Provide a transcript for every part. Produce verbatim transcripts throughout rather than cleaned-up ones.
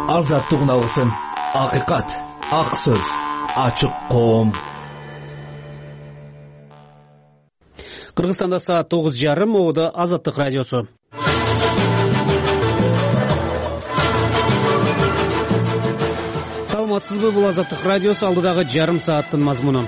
Азаттыгын алсын. Акыйкат, ак сөз, ачык коом. Кыргызстанда саат тогуз жарым, Оодо Азаттык радиосу. Саламатсызбы, бул Азаттык радиосу, алдыдагы жарым сааттын мазмуну.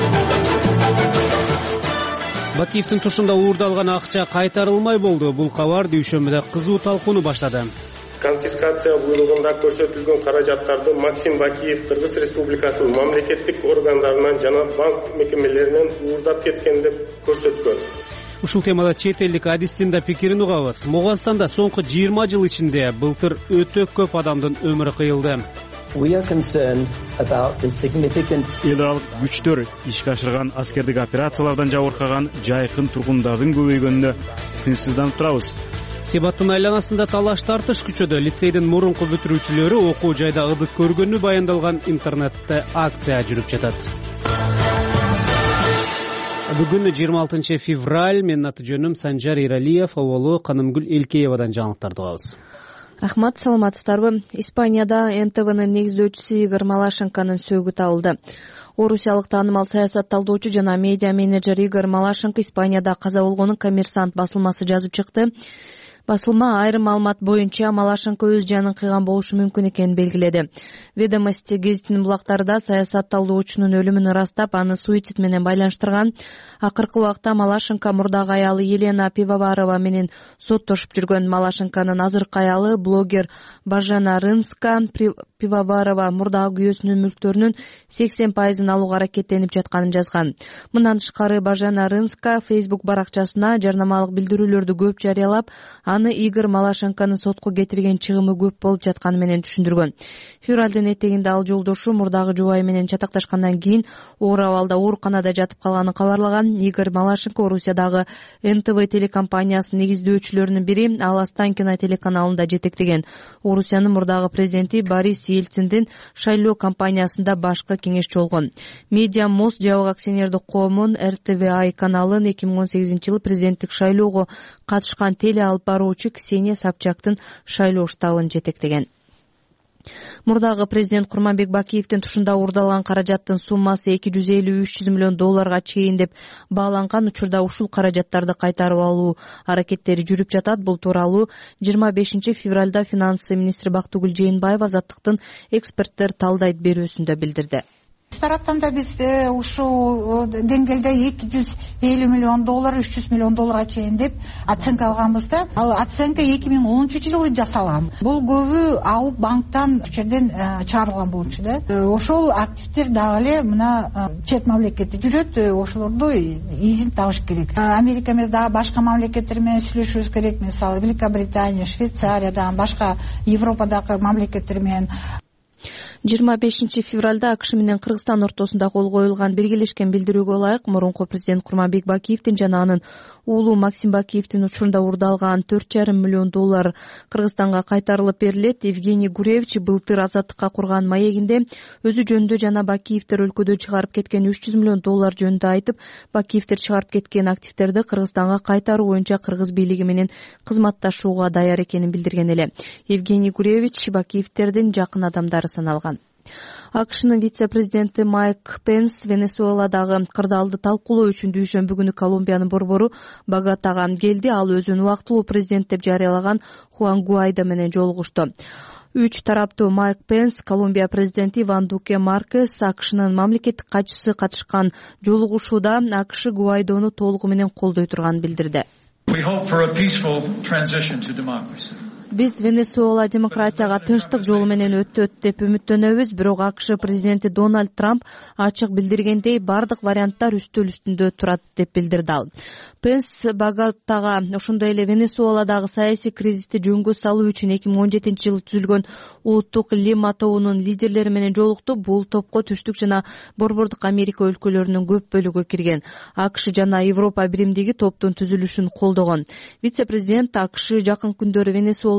Бакиевдин тушунда уурдалган акча кайтарылмай болду. Бул кабар дүйшөмбүдө кызуу талкууну баштады. Конфискация буйругунда көрсөтүлгөн каражаттарды Максим Бакиев Кыргыз Республикасынын мамлекеттик органдарынан жана банк мекемелеринен уурдап кеткен деп көрсөткөн. Ушул темада чет элдик адистин да пикирин угабыз. Моңголстанда соңку жыйырма жыл ичинде былтыр өтө көп адамдын өмүрү кыйылды. Эл аралык күчтөр ишке ашырган аскердик операциялардан жабыркаган жайкын тургундардын көбөйгөнүнө тынчсызданып турабыз. Себаттын айланасында талаш тартыш күчөдө. Лицейдин мурунку бүтүрүүчүлөрү окуу жайда ырдык көргөнү баяндалган интернетте акция жүрүп жатат. Бүгүн жыйырма алтынчы февраль, менин аты жөнүм Санжар Иралиев, Оболу Канымгүл Элкеевадан жаңылыктарды угабыз. Ахмат, саламатсыздарбы? Испанияда эн тэ вэнин негиздөөчүсү Игорь Малашенконун сөөгү табылды. Орусиялык таанымал саясат талдоочу жана медиа менеджер Игорь Малашенко Испанияда каза болгонун Коммерсант басылмасы жазып чыкты. Басылма айрым маалымат боюнча Малашенко өз жанын кыйган болушу мүмкүн экенин белгиледи. Ведомости гезитинин булактарында саясат талдоочунун өлүмүн ырастап, аны суицид менен байланыштырган. Акыркы убакта Малашенко мурдагы аялы Елена Пивоварова менен соттошуп жүргөн. Малашенконун азыркы аялы блогер Бажена Рынска Пивоварова мурдагы күйөөсүнүн мүлктөрүнүн сексен пайызын алууга аракеттенип жатканын жазган. Мындан тышкары Бажена Рынска Facebook баракчасына жарнамалык билдирүүлөрдү көп жарыялап, аны Игорь Малашенконун сотко кетирген чыгымы көп болуп жатканы менен түшүндүргөн. Февралдын этегинде ал жолдошу мурдагы жубайы менен чатакташкандан кийин оор абалда ооруканада жатып калганын кабарлаган. Игорь Малашенко Орусиядагы эн тэ вэ телекомпаниясынын негиздөөчүлөрүнүн бири, ал Останкино телеканалында жетектеген. Орусиянын мурдагы президенти Борис Ельциндин шайлоо кампаниясында башкы кеңешчи болгон. Медиа Мост жабык акционердик коомун эр тэ вэ ай каналын эки миң он сегизинчи жылы президенттик шайлоого катышкан теле алып баруучу Ксения Собчактын шайлоо штабын жетектеген. Мурдагы президент Курманбек Бакиевдин тушунда уурдалган каражаттын суммасы эки жүз элүү үч жүз миллион долларга чейин деп бааланган. Учурда ушул каражаттарды кайтарып алуу аракеттери жүрүп жатат. Бул тууралуу жыйырма бешинчи февралда финансы министри Бактыгүл Жээнбаева Азаттыктын эксперттер талдайт берүүсүндө билдирди. Тараптан да биз ушул деңгээлде эки жүз элүү миллион доллар, үч жүз миллион долларга чейин деп оценка алганбыз да. Ал оценка эки миң онунчу жылы жасалган. Бул көбү ауып банктан ушул жерден чыгарылган болчу да. Ошол активдер дагы эле мына чет мамлекетте жүрөт, ошолорду изин табыш керек. Америка эмес, дагы башка мамлекеттер менен сүйлөшүбүз керек. Мисалы Великобритания, Швейцария, дагы башка Европадагы мамлекеттер менен. жыйырма бешинчи февралда АКШ менен Кыргызстан ортосунда кол коюлган биргелешкен билдирүүгө ылайык мурунку президент Курманбек Бакиевдин жана анын уулу Максим Бакиевдин учурунда уурдалган төрт жарым миллион доллар Кыргызстанга кайтарылып берилет. Евгений Гуревич былтыр Азаттыкка курган маегинде өзү жөнүндө жана Бакиевдер өлкөдө чыгарып кеткен үч жүз миллион доллар жөнүндө айтып, Бакиевдер чыгарып кеткен активдерди Кыргызстанга кайтаруу боюнча кыргыз бийлиги менен кызматташууга даяр экенин билдирген эле. Евгений Гуревич Бакиевдердин жакын адамдары саналган. АКШнын вице-президенти Майк Пенс Венесуэладагы кырдаалды талкуулоо үчүн дүйшөмбү күнү Колумбиянын борбору Боготага келди. Ал өзүн убактылуу президент деп жарыялаган Хуан Гуайдо менен жолугушту. Үч тараптуу Майк Пенс, Колумбия президенти Иван Дуке Маркес, АКШнын мамлекеттик катчысы катышкан жолугушууда АКШ Гуайдону толугу менен колдой турганын билдирди. Биз Венесуэла демократияга тынчтык жолу менен өтөт деп үмүттөнөбүз, бирок АКШ президенти Дональд Трамп ачык билдиргендей бардык варианттар үстөл үстүндө турат деп билдирди ал. Пенс Боготага ошондой эле Венесуэладагы саясий кризисти жөнгө салуу үчүн эки миң он жетинчи жылы түзүлгөн улуттук Лима тобунун лидерлери менен жолукту. Бул топко түштүк жана борбордук Америка өлкөлөрүнүн көп бөлүгү кирген. АКШ жана Европа биримдиги топтун түзүлүшүн колдогон. Вице-президент АКШ жакын күндөрү Венесуэла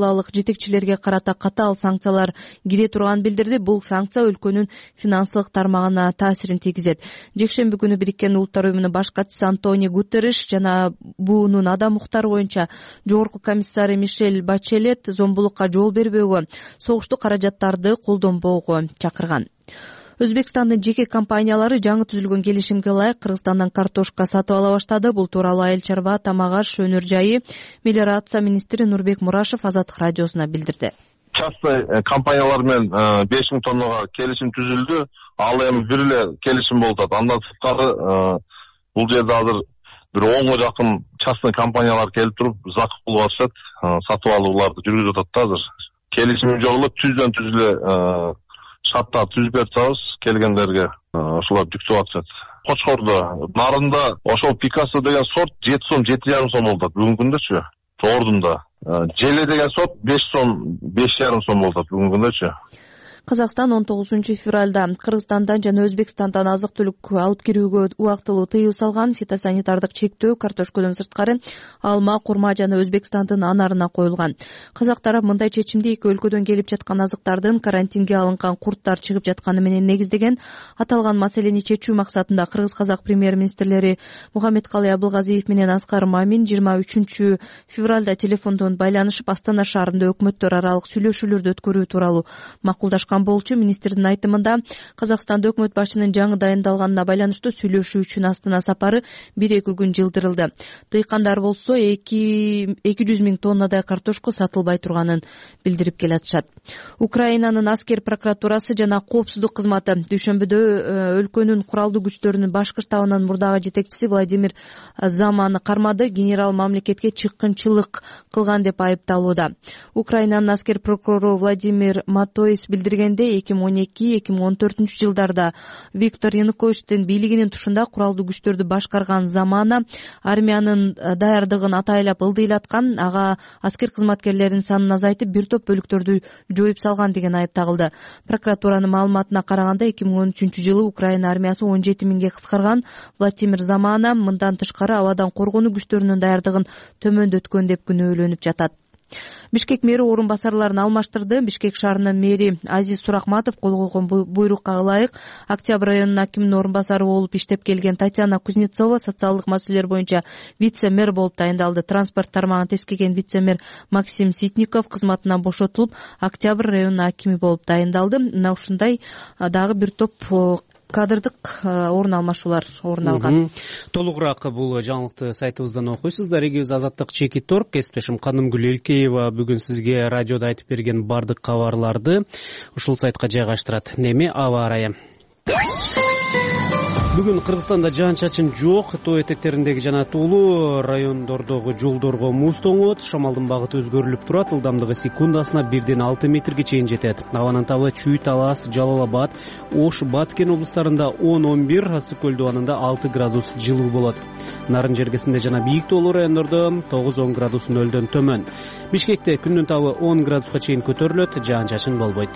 салалык жетекчилерге карата катаал санкциялар кире турганын билдирди. Бул санкция өлкөнүн финансылык тармагына таасирин тийгизет. Жекшемби күнү Бириккен Улуттар уюмунун баш катчысы Антонио Гутерриш жана буунун адам укуктары боюнча жогорку комиссары Мишель Бачелет зомбулукка жол бербөөгө, согуштуу каражаттарды колдонбоого чакырган. Өзбекстандын жеке компаниялары жаңы түзүлгөн келишимге ылайык Кыргызстандан картошка сатып ала баштады. Бул тууралуу Айыл чарба, тамак аш, өнөр жайы, мелиорация министри Нурбек Мурашев Азаттык радиосуна билдирди. Частный компаниялар менен беш миң тоннага келишим түзүлдү. Ал эми бир эле келишим болуп атат. Андан сырткары бул жерде азыр бир онго жакын частный компаниялар келип туруп закуп кылып атышат, сатып алууларды жүргүзүп атат да азыр. Келишим жок эле түздөн түз эле шартта түзүп берсебиз келгендерге ошолор жүктөп атышат. Кочкордо, Нарында ошол Пикассо деген сорт жети сом, жети жарым сом болуп атат бүгүнкү күндөчү. Тоордунда Желе деген сорт беш сом, беш жарым сом болуп атат бүгүнкү күндөчү. Казакстан он тогузунчу февралда Кыргызстандан жана Өзбекстандан азык-түлүк алып кирүүгө убактылуу тыюу салган. Фитосанитардык чектөө картошкодон сырткары алма, курма жана Өзбекстандын анарына коюлган. Казак тарап мындай чечимди эки өлкөдөн келип жаткан азыктардын карантинге алынган курттар чыгып жатканы менен негиздеген. Аталган маселени чечүү максатында кыргыз-казак премьер-министрлери Мухаммедкалый Абылгазиев менен Аскар Мамин жыйырма үчүнчү февралда телефондон байланышып Астана шаарында өкмөттөр аралык сүйлөшүүлөрдү өткөрүү тууралуу макулдашкан болчу. Министрдин айтымында Казакстанда өкмөт башчынын жаңы дайындалганына байланыштуу сүйлөшүү үчүн Астана сапары бир-эки күн жылдырылды. Дыйкандар болсо эки жүз миң тоннадай картошка сатылбай турганын билдирип келатышат. Украинанын аскер прокуратурасы жана коопсуздук кызматы дүйшөмбүдө өлкөнүн куралдуу күчтөрүнүн башкы штабынын мурдагы жетекчиси Владимир Заманы кармады. Генерал мамлекетке чыккынчылык кылган деп айыпталууда. Украинанын аскер прокурору Владимир Матоис билдирген эки миң он эки эки миң он төртүнчү жылдарда Виктор Януковичтин бийлигинин тушунда куралдуу күчтөрдү башкарган Замана армиянын даярдыгын атайлап ылдыйлаткан, ага аскер кызматкерлеринин санын азайтып бир топ бөлүктөрдү жоюп салган деген айып тагылды. Прокуратуранын маалыматына караганда эки миң он үчүнчү жылы Украина армиясы он жети миңге кыскарган. Владимир Замана мындан тышкары абадан коргонуу күчтөрүнүн даярдыгын төмөндөткөн деп күнөөлөнүп жатат. Бишкек мэри орун басарларын алмаштырды. Бишкек шаарынын мэри Азиз Суракматов кол койгон буйрукка ылайык Октябрь районунун акиминин орун басары болуп иштеп келген Татьяна Кузнецова социалдык маселелер боюнча вице-мэр болуп дайындалды. Транспорт тармагын тескеген вице-мэр Максим Ситников кызматынан бошотулуп, Октябрь районунун акими болуп дайындалды. Мына ушундай дагы бир топ кадрдык орун алмашуулар орун алган. Толугураак бул жаңылыкты сайтыбыздан окуйсуздар. Эгибиз Азаттык Чеки Торг, кесиптешим Канымгүл Элкеева бүгүн сизге радиодо айтып берген бардык кабарларды ушул сайтка жайгаштырат. Эми аба ырайы. Бүгүн Кыргызстанда жаан-чачын жок. Тоо этектериндеги жана тоолуу райондордогу жолдорго муз тоңот. Шамалдын багыты өзгөрүлүп турат. Ылдамдыгы секундасына бирден алты метрге чейин жетет. Абанын табы Чүй, Талас, Жалал Абад, Ош, Баткен облустарында он он бир, Ысык көл дубанында алты градус жылуу болот. Нарын жергесинде жана бийик тоолуу райондордо тогуз он градус нөлдөн төмөн. Бишкекте күндүн табы он градуска чейин көтөрүлөт, жаан-чачын болбойт.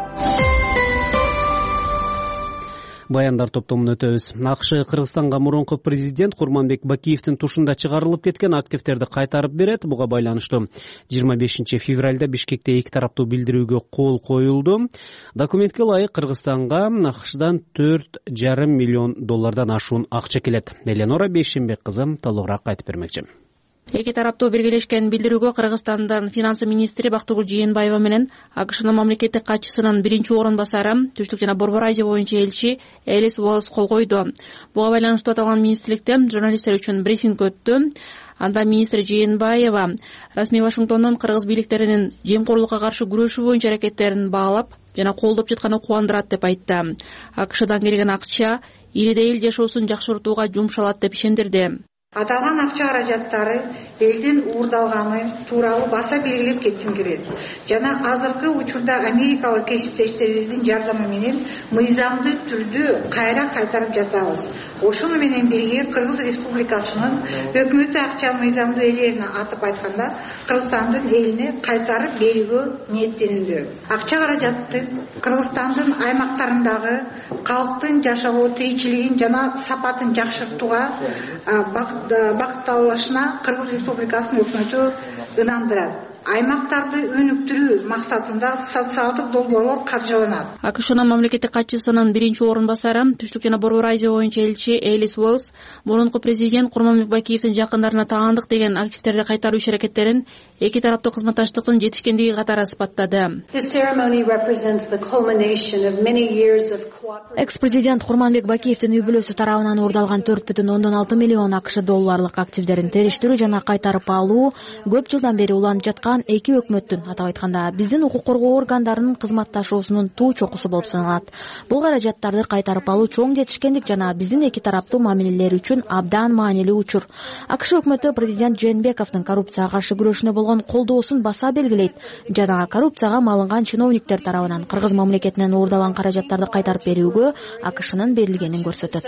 Баяндар топтомун өтөбүз. АКШ Кыргызстанга мурунку президент Курманбек Бакиевдин тушунда чыгарылып кеткен активтерди кайтарып берет. Буга байланыштуу жыйырма бешинчи февралда Бишкекте эки тараптуу билдирүүгө кол коюлду. Документке ылайык Кыргызстанга АКШдан төрт жарым миллион доллардан ашуун акча келет. Эленора Бейшембек кызы толугураак айтып бермекчи. Эки тараптуу биргелешкен билдирүүгө Кыргызстандын финансы министри Бактыгүл Жээнбаева менен АКШнын мамлекеттик катчысынын биринчи орун басары, Түштүк жана Борбор Азия боюнча элчи Элис Уоллес кол койду. Буга байланыштуу аталган министрликте журналисттер үчүн брифинг өттү. Анда министр Жээнбаева расмий Вашингтондон кыргыз бийликтеринин жемкорлукка каршы күрөшүү боюнча аракеттерин баалап жана колдоп жатканы кубандырат деп айтты. АКШдан келген акча ириде эл жашоосун жакшыртууга жумшалат деп ишендирди. Аталган акча каражаттары элдин уурдалганы тууралуу баса белгилеп кетким келет. Жана азыркы учурда америкалык кесиптештерибиздин жардамы менен мыйзамдуу түрдө кайра кайтарып жатабыз. Ошону менен бирге Кыргыз Республикасынын өкмөтү акча мыйзамдуу ээлерине атып айтканда Кыргызстандын элине кайтарып берүүгө ниеттенүүдө. Акча каражатты Кыргызстандын аймактарындагы калктын жашоо тиричилигин жана сапатын жакшыртууга багытталышына Кыргыз Республикасынын өкмөтү ынандырат. аймактарды өнүктүрүү максатында социалдык долбоорлор каржыланат. АКШнын мамлекеттик катчысынын биринчи орун басары, Түштүк жана Борбор Азия боюнча элчи Элис Уэллс мурунку президент Курманбек Бакиевдин жакындарына таандык деген активдерди кайтаруу иш-аракеттерин эки тараптуу кызматташтыктын жетишкендиги катары сыпаттады. Экс-президент Курманбек Бакиевдин үй бүлөсү тарабынан уурдалган төрт бүтүн ондон алты миллион АКШ долларлык активдерин териштирүү жана кайтарып алуу көп жылдан бери уланып жаткан эки өкмөттүн, атап айтканда биздин укук коргоо органдарынын кызматташуусунун туу чокусу болуп саналат. Бул каражаттарды кайтарып алуу чоң жетишкендик жана биздин эки тараптуу мамилелер үчүн абдан маанилүү учур. АКШ өкмөтү президент Жээнбековдун коррупцияга каршы күрөшүнө болгон колдоосун баса белгилейт жана коррупцияга малынган чиновниктер тарабынан Кыргыз мамлекетинен уурдалган каражаттарды кайтарып берүүгө АКШнын берилгенин көрсөтөт.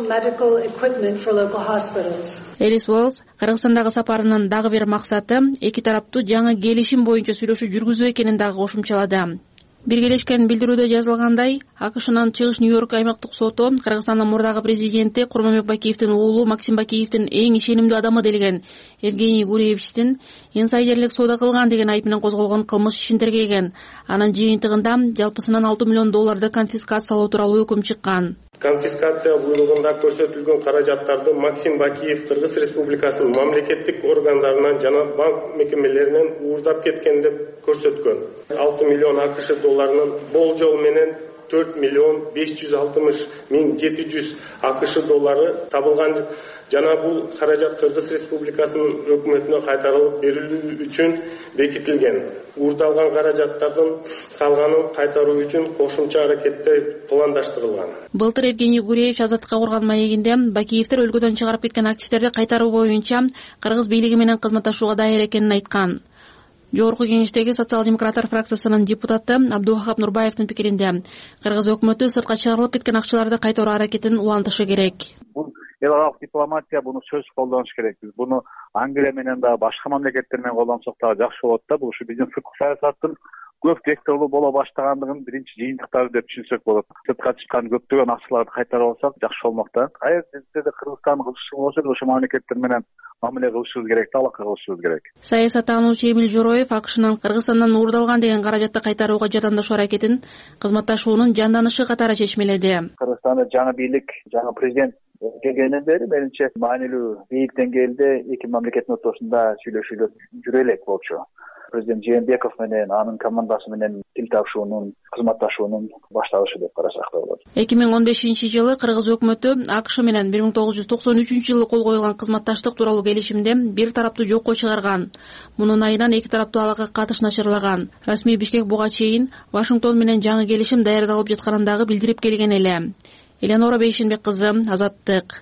Элис Уэллс Кыргызстандагы сапарынын дагы бир максаты эки тараптуу жаңы келишим боюнча сүйлөшүү жүргүзүү экенин дагы кошумчалады. Биргелешкен билдирүүдө жазылгандай, АКШнын Чыгыш Нью-Йорк аймактык соту Кыргызстандын мурдагы президенти Курманбек Бакиевдин уулу Максим Бакиевдин эң ишенимдүү адамы делген Евгений Гуреевичтин инсайдерлик соода кылган деген айып менен козголгон кылмыш ишин тергеген. Анын жыйынтыгында жалпысынан алты миллион долларды конфискациялоо тууралуу өкүм чыккан. Конфискация буйругунда көрсөтүлгөн каражаттарды Максим Бакиев Кыргыз Республикасынын мамлекеттик органдарынан жана банк мекемелеринен уурдап кеткен деп көрсөткөн. алты миллион АКШ долларынын болжол менен төрт миллион беш жүз алтымыш миң жети жүз АКШ доллары табылган жана бул каражат Кыргыз Республикасынын өкмөтүнө кайтарылып берилүү үчүн бекитилген. Уурдалган каражаттардын калганын кайтаруу үчүн кошумча аракеттер пландаштырылган. Былтыр Евгений Гуреевич азаттыкка курган маегинде Бакиевдер өлкөдөн чыгарып кеткен активдерди кайтаруу боюнча Кыргыз бийлиги менен кызматташууга даяр экенин айткан. Жогорку кеңештеги социал-демократтар фракциясынын депутаты Абдувахап Нурбаевдин пикиринде Кыргыз өкмөтү сыртка чыгарылып кеткен акчаларды кайтаруу аракетин улантышы керек. Бул эл аралык дипломатия, буну сөз колдонуш керек. Биз буну Англия менен да башка мамлекеттер менен колдонсок дагы жакшы болот да. Бул ушу биздин сырткы саясаттын көп векторлуу боло баштагандыгын биринчи жыйынтыктары деп түшүнсөк болот. Сыртка чыккан көптөгөн акчаларды кайтарып алсак жакшы болмок да. Кайер бизде да Кыргызстан кылышы болсо, ошо мамлекеттер менен мамиле кылышыбыз керек, алака кылышыбыз керек. Саясаттануучу Эмил Жороев АКШнын Кыргызстандан уурдалган деген каражатты кайтарууга жардамдашуу аракетин кызматташуунун жанданышы катары чечмеледи. Кыргызстанда жаңы бийлик, жаңы президент келгенден бери менимче маанилүү бийик деңгээлде эки мамлекеттин ортосунда сүйлөшүүлөр жүрө элек болчу. Президент Жээнбеков менен анын командасы менен тил табышуунун, кызматташуунун башталышы деп карасак да болот. эки миң он бешинчи жылы Кыргыз өкмөтү АКШ менен бир миң тогуз жүз токсон үчүнчү жылы кол коюлган кызматташтык тууралуу келишимде бир тараптуу жокко чыгарган. Мунун айынан эки тараптуу алака катыш начарлаган. Расмий Бишкек буга чейин Вашингтон менен жаңы келишим даярдалып жатканын дагы билдирип келген эле. Элеонора Бейшенбек кызы, Азаттык.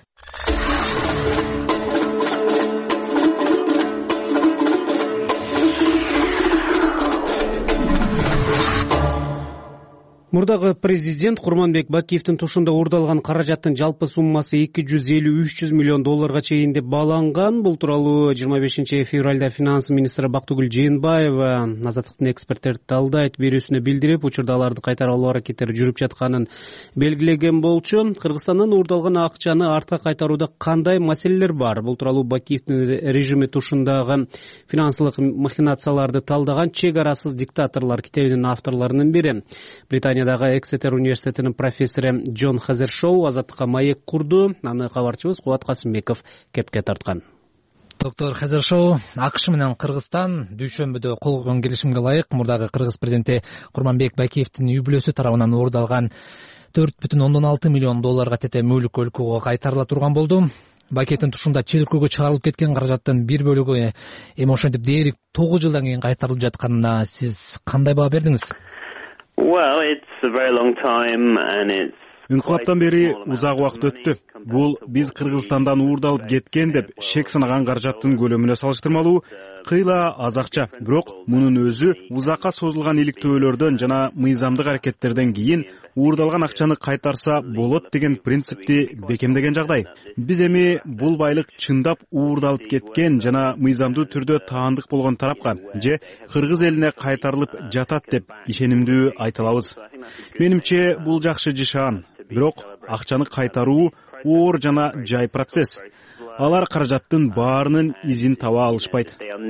Мурдагы президент Курманбек Бакиевдин тушунда уурдалган каражаттын жалпы суммасы эки жүз элүү үч жүз миллион долларга чейин деп бааланган. Бул тууралуу жыйырма бешинчи февралда финанс министри Бактыгүл Жээнбаева Азаттыктын эксперттерди талдайт берүүсүнө билдирип, учурда аларды кайтарып алуу аракеттери жүрүп жатканын белгилеген болчу. Кыргызстандан уурдалган акчаны артка кайтарууда кандай маселелер бар? Бул тууралуу Бакиевдин режими тушундагы финансылык махинацияларды талдаган Чек арасыз диктаторлор китебинин авторлорунун бири. Британия Эксетер университетинин профессору Джон Хазершоу Азаттыкка маек курду. Аны кабарчыбыз Кубат Касымбеков кепке тарткан. Доктор Хазершоу, АКШ менен Кыргызстан дүйшөмбүдө кол койгон келишимге ылайык мурдагы Кыргыз президенти Курманбек Бакиевдин үй бүлөсү тарабынан уурдалган төрт бүтүн ондон алты миллион долларга тете мүлк өлкөгө кайтарыла турган болду. Бакиевдин тушунда чет өлкөгө чыгарылып кеткен каражаттын бир бөлүгү эми ошентип дээрлик тогуз жылдан кийин кайтарылып жатканына сиз кандай баа бердиңиз? Well, it's a very long time and it's Үнкаптан бери узак убакыт өттү. Бул биз Кыргызстандан уурдалып кеткен деп шек санаган каражаттын көлөмүнө салыштырмалуу кыйла аз акча. Бирок мунун өзү узакка созулган иликтөөлөрдөн жана мыйзамдык аракеттерден кийин уурдалган акчаны кайтарса болот деген принципти бекемдеген жагдай. Биз эми бул байлык чындап уурдалып кеткен жана мыйзамдуу түрдө таандык болгон тарапка же Кыргыз элине кайтарылып жатат деп ишенимдүү айта алабыз. Менимче бул жакшы жашаан. Бирок акчаны кайтаруу оор жана жай процесс. алар каражаттын баарынын изин таба алышпайт.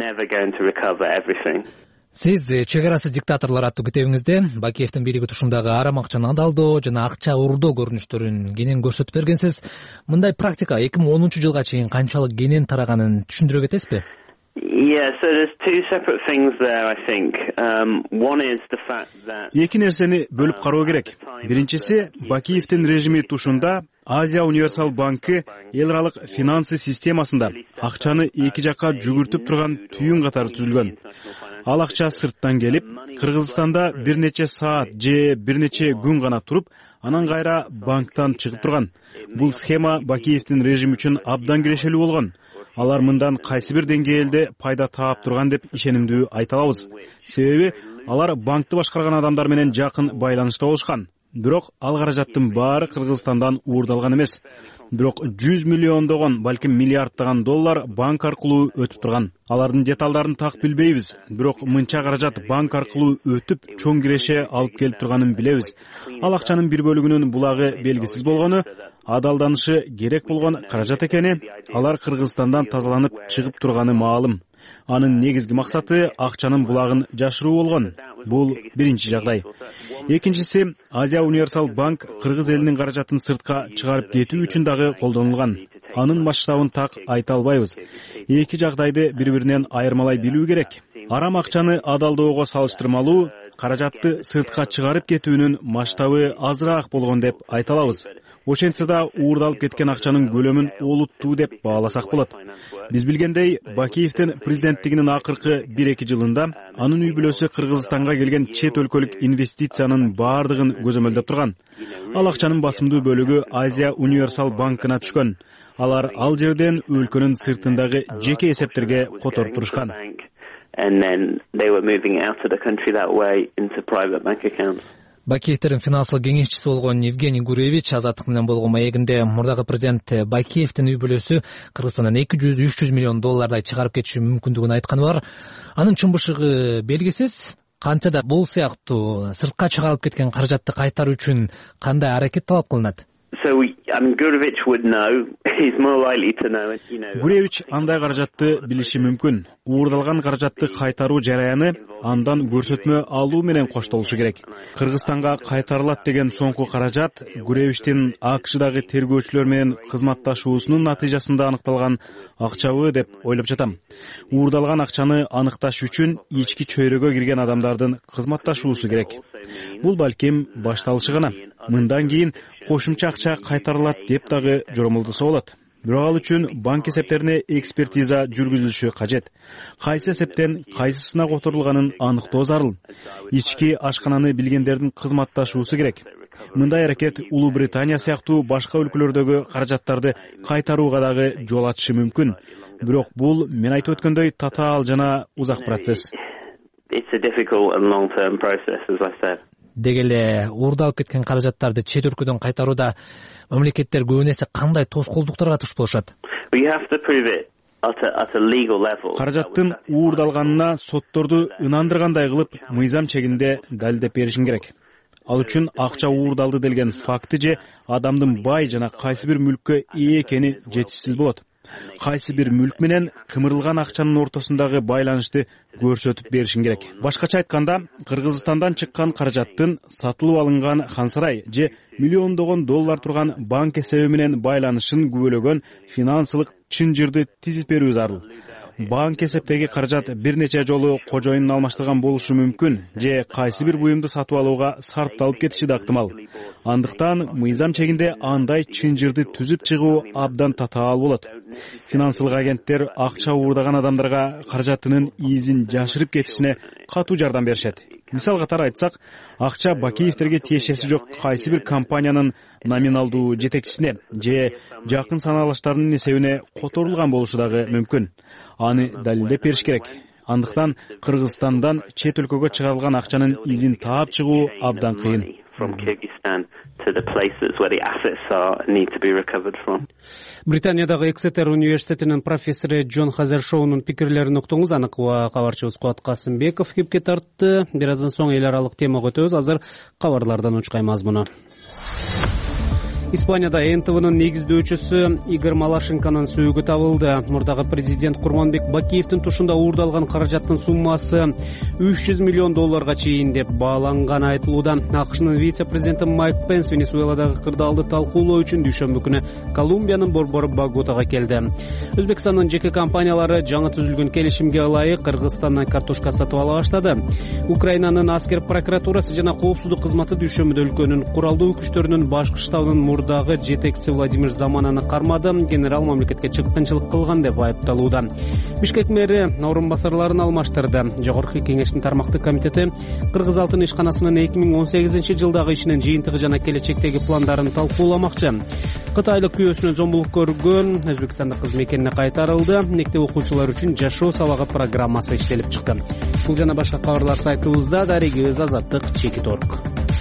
Сиз чек арасы диктаторлор аттуу китебиңизде Бакиевдин бийлиги тушундагы арам акчаны алдоо жана акча уурдоо көрүнүштөрүн кенен көрсөтүп бергенсиз. Мындай практика эки миң онунчу жылга чейин канчалык кенен тараганын түшүндүрө кетесизби? Эки нерсени бөлүп кароо керек. Биринчиси, Бакиевдин режими тушунда Азия Универсал банкы эл аралык финансы системасында акчаны эки жакка жүгүртүп турган түйүн катары түзүлгөн. Ал акча сырттан келип, Кыргызстанда бир нече саат же бир нече күн гана туруп, анан кайра банктан чыгып турган. Бул схема Бакиевдин режими үчүн абдан кирешелүү болгон. Алар мындан кайсы бир деңгээлде пайда таап турган деп ишенимдүү айта алабыз. Себеби алар банкты башкарган адамдар менен жакын байланышта болушкан. Бирок ал каражаттын баары Кыргызстандан уурдалган эмес. Бирок жүз миллиондогон, балким миллиарддаган доллар банк аркылуу өтүп турган. Алардын деталдарын так билбейбиз, бирок мынча каражат банк аркылуу өтүп, чоң киреше алып келип турганын билебиз. Ал акчанын бир бөлүгүнүн булагы белгисиз болгону, адалданышы керек болгон каражат экени, алар Кыргызстандан тазаланып чыгып турганы маалым. Анын негизги максаты акчанын булагын жашыруу болгон. Бул биринчи жагдай. Экинчиси, Азия Универсал банк Кыргыз элинин каражатын сыртка чыгарып кетүү үчүн дагы колдонулган. Анын масштабын так айта албайбыз. Эки жагдайды бири-биринен айырмалай билүү керек. Арам акчаны адалдоого салыштырмалуу, каражатты сыртка чыгарып кетүүнүн масштабы азыраак болгон деп айта алабыз. Ошентсе да уурдалып кеткен акчанын көлөмүн олуттуу деп бааласак болот. Биз билгендей, Бакиевдин президенттигинин акыркы бир-эки жылында анын үй бүлөсү Кыргызстанга келген чет өлкөлүк инвестициянын баардыгын көзөмөлдөп турган. Ал акчанын басымдуу бөлүгү Азия Универсал банкына түшкөн. Алар ал жерден өлкөнүн сыртындагы жеке эсептерге которуп турушкан. Бакиевдин финансылык кеңешчиси болгон Евгений Гуревич Азаттык менен болгон маегинде мурдагы президент Бакиевдин үй бүлөсү Кыргызстандан эки жүз үч жүз миллион доллардай чыгарып кетиши мүмкүндүгүн айтканы бар. Анын чымбышыгы белгисиз. Канча да бул сыяктуу сыртка чыгарылып кеткен каражатты кайтаруу үчүн кандай аракет талап кылынат? Гуревич андай каражатты билиши мүмкүн. Уурдалган каражатты кайтаруу жараяны андан көрсөтмө алуу менен коштолушу керек. Кыргызстанга кайтарылат деген соңку каражат Гуревичтин АКШдагы тергөөчүлөр менен кызматташуусунун натыйжасында аныкталган акчабы деп ойлоп жатам. Уурдалган акчаны аныкташ үчүн ички чөйрөгө кирген адамдардын кызматташуусу керек. Бул балким башталышы гана. Мындан кийин кошумча акча кайтарылат деп дагы жоромолдосо болот. Бирок ал үчүн банк эсептерине экспертиза жүргүзүлүшү кажет. Кайсы эсептен кайсысына которулганын аныктоо зарыл. Ички ашкананы билгендердин кызматташуусу керек. Мындай аракет Улуу Британия сыяктуу башка өлкөлөрдөгү каражаттарды кайтарууга дагы жол ачышы мүмкүн. Бирок бул мен айтып өткөндөй татаал жана узак процесс. Деги эле уурдалып кеткен каражаттарды чет өлкөдөн кайтарууда мамлекеттер көбүн эсе кандай тоскоолдуктарга туш болушат? Каражаттын уурдалганына сотторду ынандыргандай кылып, мыйзам чегинде далилдеп беришин керек. Ал үчүн акча уурдалды делген факты же адамдын бай жана кайсы бир мүлккө ээ экени жетишсиз болот. Кайсы бир мүлк менен кымырылган акчанын ортосундагы байланышты көрсөтүп беришин керек. Башкача айтканда, Кыргызстандан чыккан каражаттын сатылып алынган Хан Сарай же миллиондогон доллар турган банк эсеби менен байланышын күбөлөгөн финансылык чынжырды тизип берүү зарыл. Банк эсептеги каражат бир нече жолу кожоюнун алмаштырган болушу мүмкүн же кайсы бир буюмду сатып алууга сарпталып кетиши да ыктымал. Андыктан мыйзам чегинде андай чынжырды түзүп чыгуу абдан татаал болот. Финансылык агенттер акча уурдаган адамдарга каражатынын изин жашырып кетишине катуу жардам беришет. Мисал катары айтсак, акча Бакиевдерге тиешеси жок кайсы бир компаниянын номиналдуу жетекчисине же жакын санаалаштарынын эсебине которулган болушу дагы мүмкүн. Аны далилдеп бериш керек. Андыктан Кыргызстандан чет өлкөгө чыгарылган акчанын изин таап чыгуу абдан кыйын. Британиядагы Эксетер университетинин профессору Джон Хазершоунун пикирлерин уктуңуз. Аны кабарчыбыз Кубат Касымбеков кепке тартты. Бир аздан соң эл аралык темага өтөбүз. Азыр кабарлардан учкай мазмуну. Испанияда эн тэ вэнин негиздөөчүсү Игорь Малашенконун сөөгү табылды. Мурдагы президент Курманбек Бакиевдин тушунда уурдалган каражаттын суммасы үч жүз миллион долларга чейин деп бааланганы айтылууда. АКШнын вице-президенти Майк Пенс Венесуэладагы кырдаалды талкуулоо үчүн дүйшөмбү күнү Колумбиянын борбору Боготага келди. Өзбекстандын жеке компаниялары жаңы түзүлгөн келишимге ылайык Кыргызстандан картошка сатып ала баштады. Украинанын аскер прокуратурасы жана коопсуздук кызматы дүйшөмбүдө өлкөнүн куралдуу күчтөрүнүн башкы штабынын мурдагы жетекчиси Владимир Замананы кармады. Генерал мамлекетке чыккынчылык кылган деп айыпталууда. Бишкек мэри орун басарларын алмаштырды. Жогорку кеңештин тармактык комитети Кыргыз алтын ишканасынын эки миң он сегизинчи жылдагы ишинин жыйынтыгы жана келечектеги пландарын талкууламакчы. Кытайлык күйөөсүнө зомбулук көргөн Өзбекстандык кыз мекенине кайтарылды. Мектеп окуучулары үчүн жашоо сабагы программасы иштелип чыкты. Бул жана башка кабарлар сайтыбызда. Дарегибиз Азаттык чекит орг.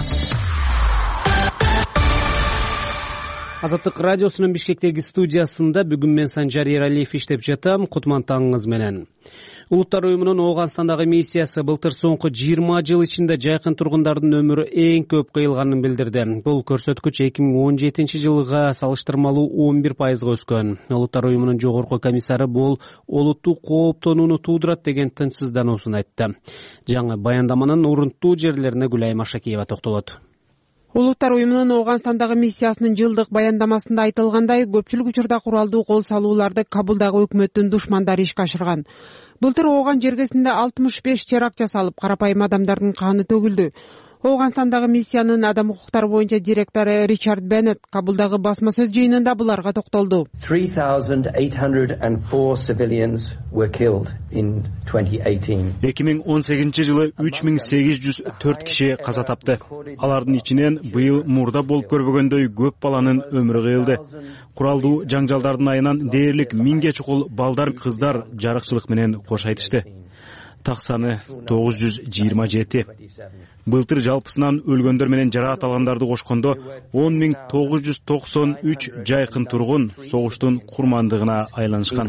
Азаттык радиосунун Бишкектеги студиясында бүгүн мен Санжар Эралиев иштеп жатам. Кутман таңыңыз менен. Улуттар уюмунун Ооганстандагы миссиясы былтыр соңку жыйырма жыл ичинде жайкын тургундардын өмүрү эң көп кыйылганын билдирди. Бул көрсөткүч эки миң он жетинчи жылга салыштырмалуу он бир пайызга өскөн. Улуттар уюмунун жогорку комиссары бул олуттуу кооптонууну туудурат деген тынчсыздануусун айтты. Жаңы баяндаманын урунттуу жерлерине Гүлайым Ашакиева токтолот. Улуттар уюмунун Ооганстандагы миссиясынын жылдык баяндамасында айтылгандай, көпчүлүк учурда куралдуу кол салууларды Кабулдагы өкмөттүн душмандары ишке ашырган. Былтыр Ооган жергесинде алтымыш беш теракт жасалып, карапайым адамдардын каны төгүлдү. Ооганстандагы миссиянын адам укуктары боюнча директору Ричард Беннет Кабулдагы басма сөз жыйынында буларга токтолду. three thousand eight hundred four civilians were killed in twenty eighteen. эки миң он сегизинчи жылы үч миң сегиз жүз төрт киши каза тапты. Алардын ичинен быйыл мурда болуп көрбөгөндөй көп баланын өмүрү кыйылды. Куралдуу жаңжалдардын айынан дээрлик миңге чукул балдар, кыздар жарыкчылык менен кош айтышты. Так саны тогуз жүз жыйырма жети. Былтыр жалпысынан өлгөндөр менен жараат алгандарды кошкондо он миң тогуз жүз токсон үч жайкын тургун согуштун курмандыгына айланышкан.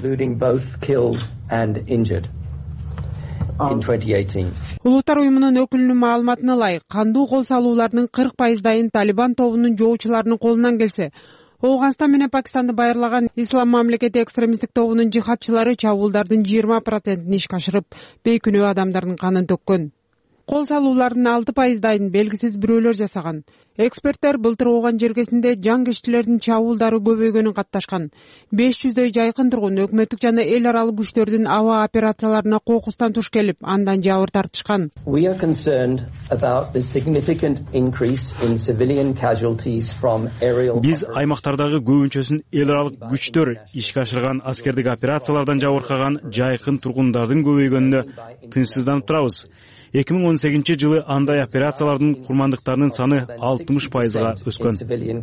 Улуттар уюмунун өкүлүнүн маалыматына ылайык, кандуу кол салуулардын кырк пайыздайын Талибан тобунун жоочуларынын колунан келсе, Ооганстан менен Пакистанды байырлаган Ислам мамлекети экстремисттик тобунун жихадчылары чабуулдардын жыйырма процентин ишке ашырып, бейкүнөө адамдардын канын төккөн. Кол салуулардын алты пайыздайын белгисиз бирөөлөр жасаган. Эксперттер былтыр Ооган жергесинде жаңгештилердин чабуулдары көбөйгөнүн катташкан. беш жүздөй жайкын тургун өкмөттүк жана эл аралык күчтөрдүн аба операцияларына кокустан туш келип, андан жабыр тартышкан. We are concerned about the significant increase in civilian casualties from aerial. Биз аймактардагы көбүнчөсүн эл аралык күчтөр ишке ашырган аскердик операциялардан жабыркаган жайкын тургундардын көбөйгөнүнө тынчсызданып турабыз. эки миң он сегизинчи жылы андай операциялардын курмандыктарынын саны алтымыш пайызга өскөн.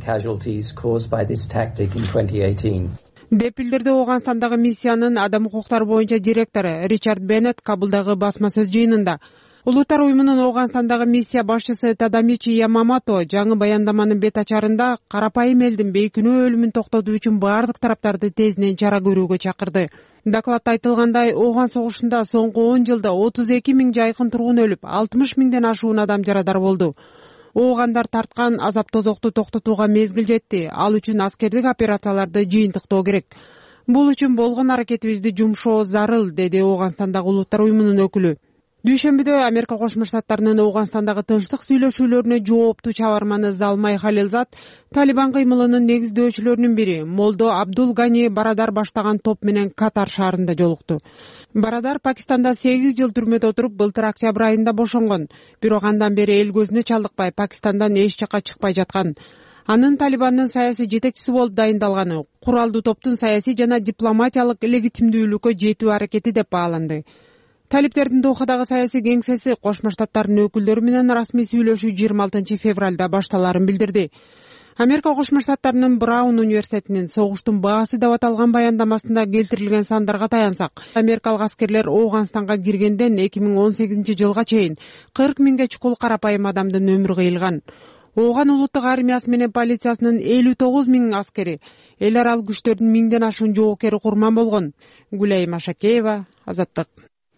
деп билдирди Ооганстандагы миссиянын адам укуктары боюнча директору Ричард Беннет Кабулдагы басма сөз жыйынында. Улуттар уюмунун Ооганстандагы миссия башчысы Тадамичи Ямамото жаңы баяндаманын бет ачарында карапайым элдин бейкүнөө өлүмүн токтотуу үчүн бардык тараптарды тезинен чара көрүүгө чакырды. Докладта айтылгандай, Ооган согушунда соңку он жылда отуз эки миң жайкын тургун өлүп, алтымыш миңден ашуун адам жарадар болду. Оогандар тарткан азап тозокту токтотууга мезгил жетти. Ал үчүн аскердик операцияларды жыйынтыктоо керек. Бул үчүн болгон аракетибизди жумшоо зарыл, деди Ооганстандагы улуттар уюмунун өкүлү. Дүйшөмбүдө Америка Кошмо Штаттарынын Ооганстандагы тынчтык сүйлөшүүлөрүнө жооптуу чабарманы Залмай Халилзад Талибан кыймылынын негиздөөчүлөрүнүн бири Молдо Абдул Гани Барадар баштаган топ менен Катар шаарында жолукту. Барадар Пакистанда сегиз жыл түрмөдө отуруп, былтыр октябрь айында бошонгон. Бирок андан бери эл көзүнө чалдыкпай, Пакистандан эч жакка чыкпай жаткан. Анын Талибандын саясий жетекчиси болуп дайындалганы куралдуу топтун саясий жана дипломатиялык легитимдүүлүккө жетүү аракети деп бааланды. Талиптердин Дохадагы саясий кеңсеси Кошмо Штаттарынын өкүлдөрү менен расмий сүйлөшүү жыйырма алтынчы февралда башталарын билдирди. Америка Кошмо Штаттарынын Браун университетинин согуштун баасы деп аталган баяндамасында келтирилген сандарга таянсак, америкалык аскерлер Ооганстанга киргенден эки миң он сегизинчи жылга чейин кырк миңге чукул карапайым адамдын өмүрү кыйылган. Ооган улуттук армиясы менен полициясынын элүү тогуз миң аскери, эл аралык күчтөрдүн миңден ашуун жоокери курман болгон. Гүлайым Ашакеева, Азаттык.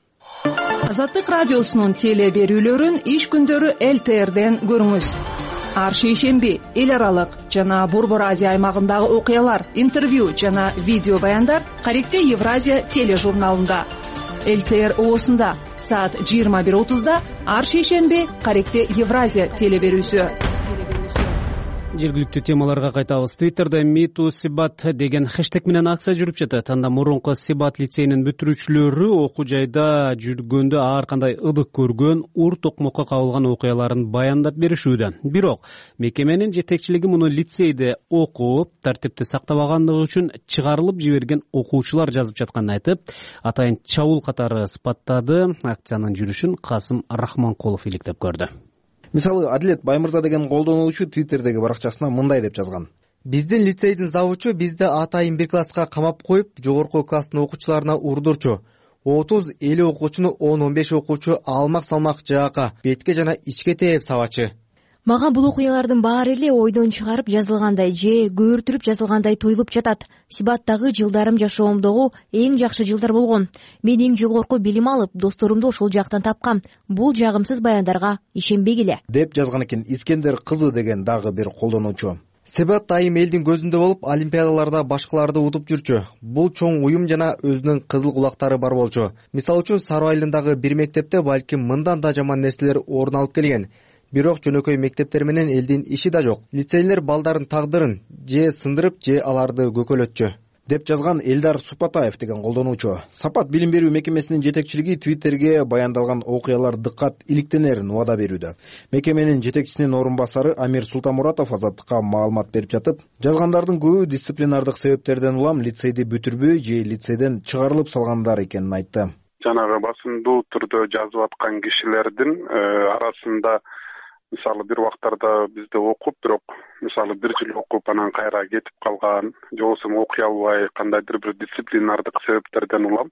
Азаттык радиосунун теле берүүлөрүн иш күндөрү эл тэ эрден көрүңүз. ар шейшемби, эл аралык жана Борбор Азия аймагындагы окуялар, интервью жана видео баяндар Каректе Евразия тележурналында. эл тэ эр оосунда саат жыйырма бир отузда ар шейшемби Каректе Евразия телеберүүсү. Жергиликтүү темаларга кайтабыз. Твиттерде Миту Сибат деген хэштег менен акция жүрүп жатат. Анда мурунку Сибат лицейинин бүтүрүүчүлөрү окуу жайда жүргөндө ар кандай ыдык көргөн, ур токмокко кабылган окуяларын баяндап беришүүдө. Бирок мекеменин жетекчилиги муну лицейде окуп, тартипти сактабагандыгы үчүн чыгарылып жиберген окуучулар жазып жатканын айтып, атайын чабуул катары сыпаттады. Акциянын жүрүшүн Касым Рахманкулов иликтеп көрдү. Мисалы, Адилет Баймырза деген колдонуучу Твиттердеги баракчасына мындай деп жазган: биздин лицейдин завучу бизди атайын бир класска камап коюп, жогорку класстын окуучуларына урдурчу. отуз элүү окуучуну он он беш окуучу алмак-салмак жаакка, бетке жана ичке тээп сабачы. Мага бул окуялардын баары эле ойдон чыгарып жазылгандай же көөртүрүп жазылгандай туюлуп жатат. Сибаттагы жылдарым жашоомдогу эң жакшы жылдар болгон. Мен эң жогорку билим алып, досторумду ошол жактан тапкам. Бул жагымсыз баяндарга ишенбегиле, деп жазган экен Искендер Кызы деген дагы бир колдонуучу. Сибат айым элдин көзүндө болуп, олимпиадаларда башкаларды утуп жүрчү. Бул чоң уюм жана өзүнүн кызыл кулактары бар болчу. Мисалы үчүн Сары Айылындагы бир мектепте балким мындан да жаман нерселер орун алып келген. Бирок жөнөкөй мектептер менен элдин иши да жок. Лицейлер балдарын тагдырын же сындырып, же аларды көкөлөтчү, деп жазган Элдар Супатаев деген колдонуучу. Сапат билим берүү мекемесинин жетекчилиги Твиттерге баяндалган окуялар дыккат иликтенерин убада берүүдө. Мекеменин жетекчисинин орун басары Амир Султамуратов Азаттыкка маалымат берип жатып, жазгандардын көбү дисциплинардык себептерден улам лицейди бүтүрбөй же лицейден чыгарылып салгандар экенин айтты. Жанагы басымдуу түрдө жазып аткан кишилердин арасында мисалы бир убактарда бизде окуп, бирок мисалы бир жыл окуп анан кайра кетип калган, же болбосо окуй албай кандайдыр бир дисциплинардык себептерден улам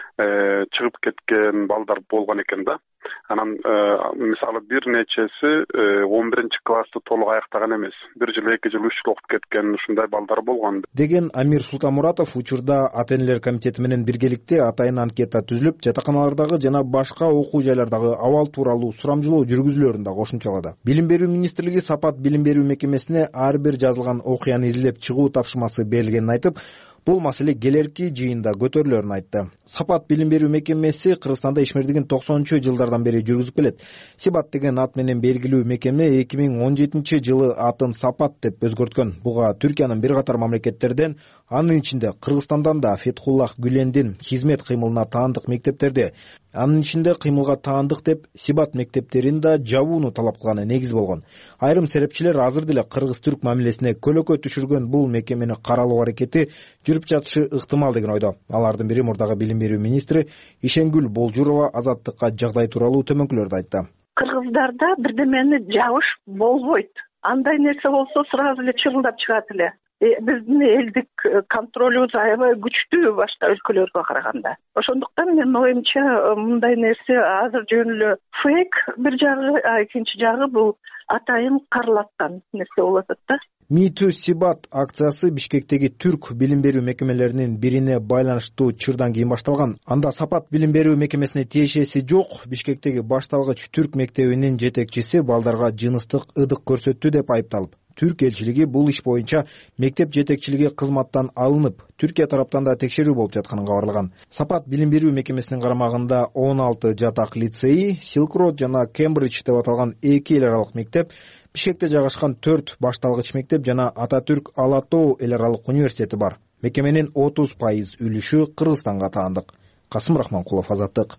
чыгып кеткен балдар болгон экен да. Анан мисалы бир нечеси он биринчи классты толук аяктаган эмес, бир жыл, эки жыл, үч жыл окуп кеткен ушундай балдар болгон, деген Амир Султамуратов учурда ата-энелер комитети менен биргеликте атайын анкета түзүлүп, жатаканалардагы жана башка окуу жайлардагы абал тууралуу сурамжылоо жүргүзүлөрүн да кошумчалады. Билим берүү министрлиги Сапат билим берүү мекемесине ар бир жазылган окуяны изилдеп чыгуу тапшырмасы берилгенин айтып, бул маселе келерки жыйында көтөрүлөрүн айтты. Сапат билим берүү мекемеси Кыргызстанда ишмердигин токсонунчу жылдардан бери жүргүзүп келет. Сибат деген ат менен белгилүү мекеме эки миң он жетинчи жылы атын Сапат деп өзгөрткөн. Буга Түркиянын бир катар мамлекеттерден, анын ичинде Кыргызстандан да Фетхуллах Гүлендин хизмет кыймылына таандык мектептерде, анын ичинде кыймылга таандык деп Сибат мектептерин да жабууну талап кылганы негиз болгон. Айрым серепчилер азыр деле кыргыз-түрк мамилесине көлөкө түшүргөн бул мекемени каралоо аракети жүрүп жатышы ыктымал деген ойдо. Алардын бири мурдагы билим берүү министри Ишенгүл Болжурова Азаттыкка жагдай тууралуу төмөнкүлөрдү айтты. Кыргыздарда бирдемени жабыш болбойт. Андай нерсе болсо сразу эле чырылдап чыгат эле. Биздин элдик контролубуз аябай күчтүү башка өлкөлөргө караганда. Ошондуктан менин оюмча мындай нерсе азыр жөн эле фейк бир жагы, а экинчи жагы бул атайын каралаткан нерсе болуп атат да. Миту Сибат акциясы Бишкектеги түрк билим берүү мекемелеринин бирине байланыштуу чырдан кийин башталган. Анда Сапат билим берүү мекемесине тиешеси жок. Бишкектеги башталгыч түрк мектебинин жетекчиси балдарга жыныстык ыдык көрсөттү деп айыпталып, Түрк элчилиги бул иш боюнча мектеп жетекчилиги кызматтан алынып, Түркия тараптан да текшерүү болуп жатканын кабарлаган. Сапат билим берүү мекемесинин карамагында он алты жатак лицей, Silk Road жана Кембридж деп аталган эки эл аралык мектеп, Бишкекте жайгашкан төрт башталгыч мектеп жана Ататүрк Ала Тоо эл аралык университети бар. Мекеменин отуз пайыз үлүшү Кыргызстанга таандык. Касым Рахманкулов, Азаттык.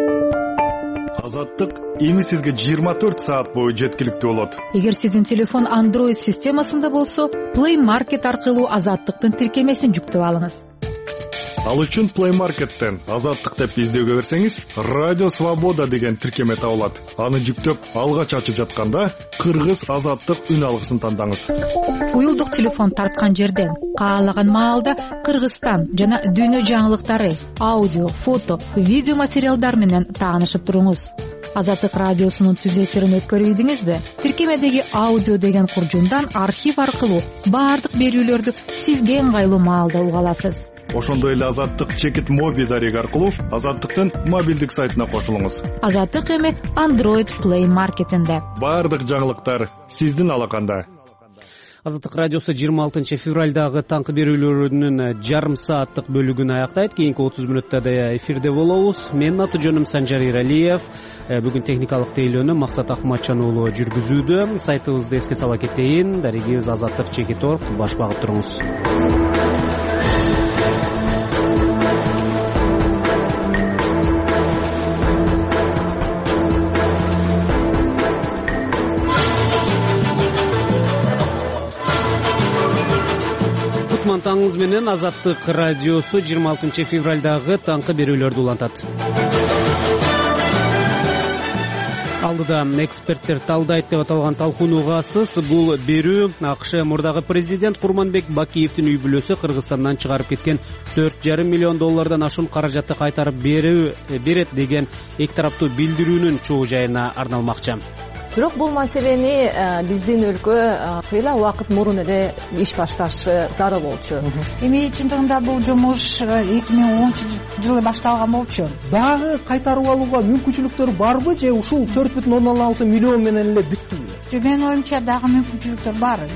Азаттык эми сизге жыйырма төрт саат бою жеткиликтүү болот. Эгер сиздин телефон Android системасында болсо, Play Market аркылуу Азаттыктын тиркемесин жүктөп алыңыз. Ал үчүн Play Market'тен Азаттык деп издөөгө берсеңиз, Радио Свобода деген тиркеме табылат. Аны жүктөп, алгач ачып жатканда Кыргыз Азаттык үн алгысын тандаңыз. Уюлдук телефон тарткан жерден каалаган маалда Кыргызстан жана дүйнө жаңылыктары, аудио, фото, видео материалдар менен таанышып туруңуз. Азаттык радиосунун түзөтүлөрүн өткөрүйдүңүзбү? Тиркемедеги аудио деген куржундан архив аркылуу баардык берүүлөрдү сизге ыңгайлуу маалда уга аласыз. ошондой эле Азаттык чекит моби дареги аркылуу Азаттыктын мобилдик сайтына кошулуңуз. Азаттык эми Android Play Market'инде. Баардык жаңылыктар сиздин алаканда. Азаттык радиосу жыйырма алтынчы февралдагы таңкы берүүлөрүнүн жарым сааттык бөлүгүн аяктайт. Кийинки отуз мүнөттө да эфирде болобуз. Менин аты жөнүм Санжар Иралиев. Бүгүн техникалык тейлөөнү Максат Акматжан уулу жүргүзүүдө. Сайтыбызды эске сала кетейин. Дарегибиз азаттык чекит орг. Баш багып туруңуз. Таңыңыз менен Азаттык радиосу жыйырма алтынчы февралдагы таңкы берүүлөрдү улантат. Алдыда эксперттер талдайт деп аталган талкуун угасыз. Бул берүү АКШ мурдагы президент Курманбек Бакиевдин үй бүлөсү Кыргызстандан чыгарып кеткен төрт жарым миллион доллардан ашуун каражатты кайтарып берет деген эки тараптуу билдирүүнүн чоо жайына арналмакчы. Бирок бул маселени биздин өлкө кыйла убакыт мурун эле иш башташы зарыл болчу. Эми чындыгында бул жумуш эки миң онунчу жылы башталган болчу. Дагы кайтарып алууга мүмкүнчүлүктөр барбы же ушул төрт бүтүн ондон алты миллион менен эле бүттүбү? Менин оюмча дагы мүмкүнчүлүктөр бар.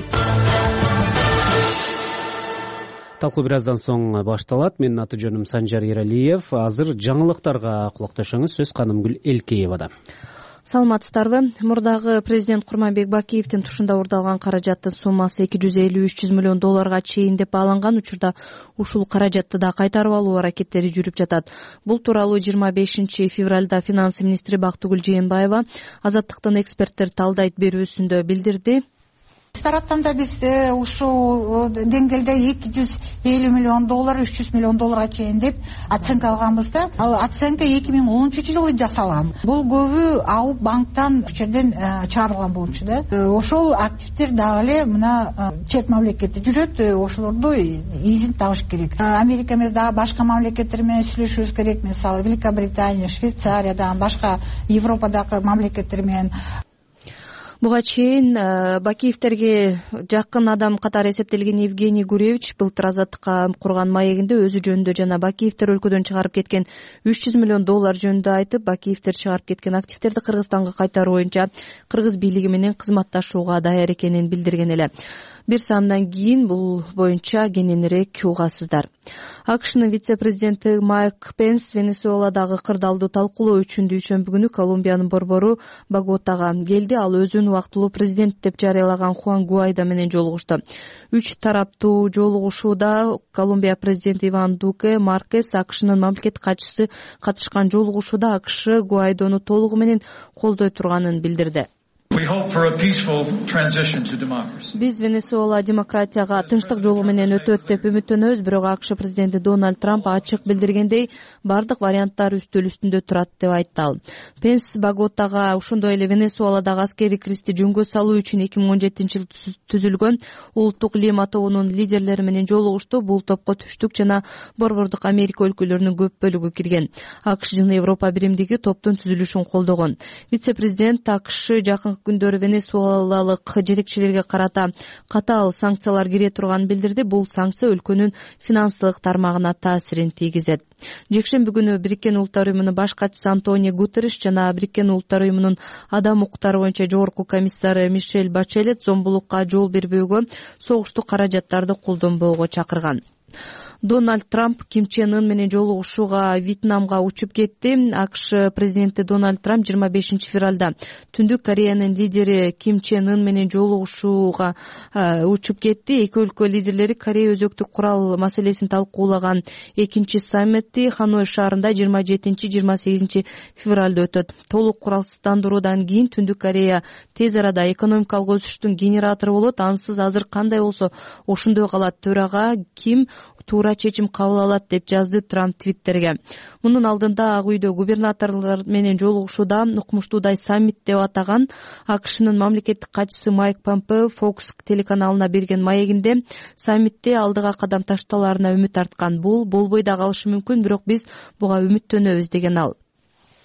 Талкуу бир аздан соң башталат. Менин аты жөнүм Санжар Иралиев. Азыр жаңылыктарга кулакташыңыз. Сөз Канымгүл Элкеевада. Саламатсыздарбы? Мурдагы президент Курманбек Бакиевдин тушунда уурдалган каражаттын суммасы эки жүз элүү үч жүз миллион долларга чейин деп бааланган учурда ушул каражатты да кайтарып алуу аракеттери жүрүп жатат. Бул тууралуу жыйырма бешинчи февралда финанс министри Бактыгүл Жээнбаева Азаттыктын эксперттер талдайт берүүсүндө билдирди. Биз тараптан да биз ушул деңгээлде эки жүз элүү миллион доллар, үч жүз миллион долларга чейин деп оценка алганбыз да. Ал оценка эки миң онунчу жылы жасалган. Бул көбү ауып банктан жерден чыгарылган болчу да. Ошол активдер дагы эле мына чет мамлекетте жүрөт. Ошолорду изин табыш керек. Америка эмес, дагы башка мамлекеттер менен сүйлөшүбүз керек. Мисалы Великобритания, Швейцариядан, башка Европадагы мамлекеттер менен. Буга чейин Бакиевтерге жакын адам катары эсептелген Евгений Гуревич былтыр Азаттыкка курган маегинде өзү жөнүндө жана Бакиевтер өлкөдөн чыгарып кеткен үч жүз миллион доллар жөнүндө айтып, Бакиевтер чыгарып кеткен активтерди Кыргызстанга кайтаруу боюнча кыргыз бийлиги менен кызматташууга даяр экенин билдирген эле. Бир саамдан кийин бул боюнча кененирээк угасыздар. АКШнын вице-президенти Майк Пенс Венесуэладагы кырдаалды талкуулоо үчүн дүйшөмбү күнү Колумбиянын борбору Боготага келди. Ал өзүн убактылуу президент деп жарыялаган Хуан Гуайдо менен жолугушту. Үч тараптуу жолугушууда Колумбия президенти Иван Дуке Маркес, АКШнын мамлекеттик катчысы катышкан жолугушууда АКШ Гуайдону толугу менен колдой турганын билдирди. Биз Венесуэла демократияга тынчтык жолу менен өтөт деп үмүттөнөбүз, бирок АКШ президенти Дональд Трамп ачык билдиргендей бардык варианттар үстөл үстүндө турат деп айтты ал. Пенс Боготага ошондой эле Венесуэладагы аскерий кристи жөнгө салуу үчүн эки миң он жетинчи жылы түзүлгөн улуттук Лима тобунун лидерлери менен жолугушту. Бул топко Түштүк жана Борбордук Америка өлкөлөрүнүн көп бөлүгү кирген. АКШ жана Европа биримдиги топтун түзүлүшүн колдогон. Вице-президент АКШ жакын күндөрү венесуэлалык жетекчилерге карата катаал санкциялар кире турганын билдирди. Бул санкция өлкөнүн финансылык тармагына таасирин тийгизет. Жекшемби күнү Бириккен Улуттар уюмунун баш катчысы Антонио Гутерриш жана Бириккен Улуттар уюмунун адам укуктары боюнча жогорку комиссары Мишель Бачелет зомбулукка жол бербөөгө, согуштук каражаттарды колдонбоого чакырган. Дональд Трамп Ким Чен Ын менен жолугушууга Вьетнамга учуп кетти. АКШ президенти Дональд Трамп жыйырма бешинчи февралда Түндүк Кореянын лидери Ким Чен Ын менен жолугушууга учуп кетти. Эки өлкө лидерлери Корея өзөктүк курал маселесин талкуулаган экинчи саммити Ханой шаарында жыйырма жетинчи жыйырма сегизинчи февралда өтөт. Толук куралсыздандыруудан кийин Түндүк Корея тез арада экономикалык өсүштүн генератору болот. Ансыз азыр кандай болсо ошондой калат. Төрага Ким туура чечим кабыл алат деп жазды Трамп Твиттерге. Мунун алдында Ак үйдө губернаторлор менен жолугушууда укмуштуудай саммит деп атаган АКШнын мамлекеттик катчысы Майк Помпео Fox телеканалына берген маегинде саммитте алдыга кадам ташталарына үмүт арткан. Бул болбой да калышы мүмкүн, бирок биз буга үмүттөнөбүз деген ал.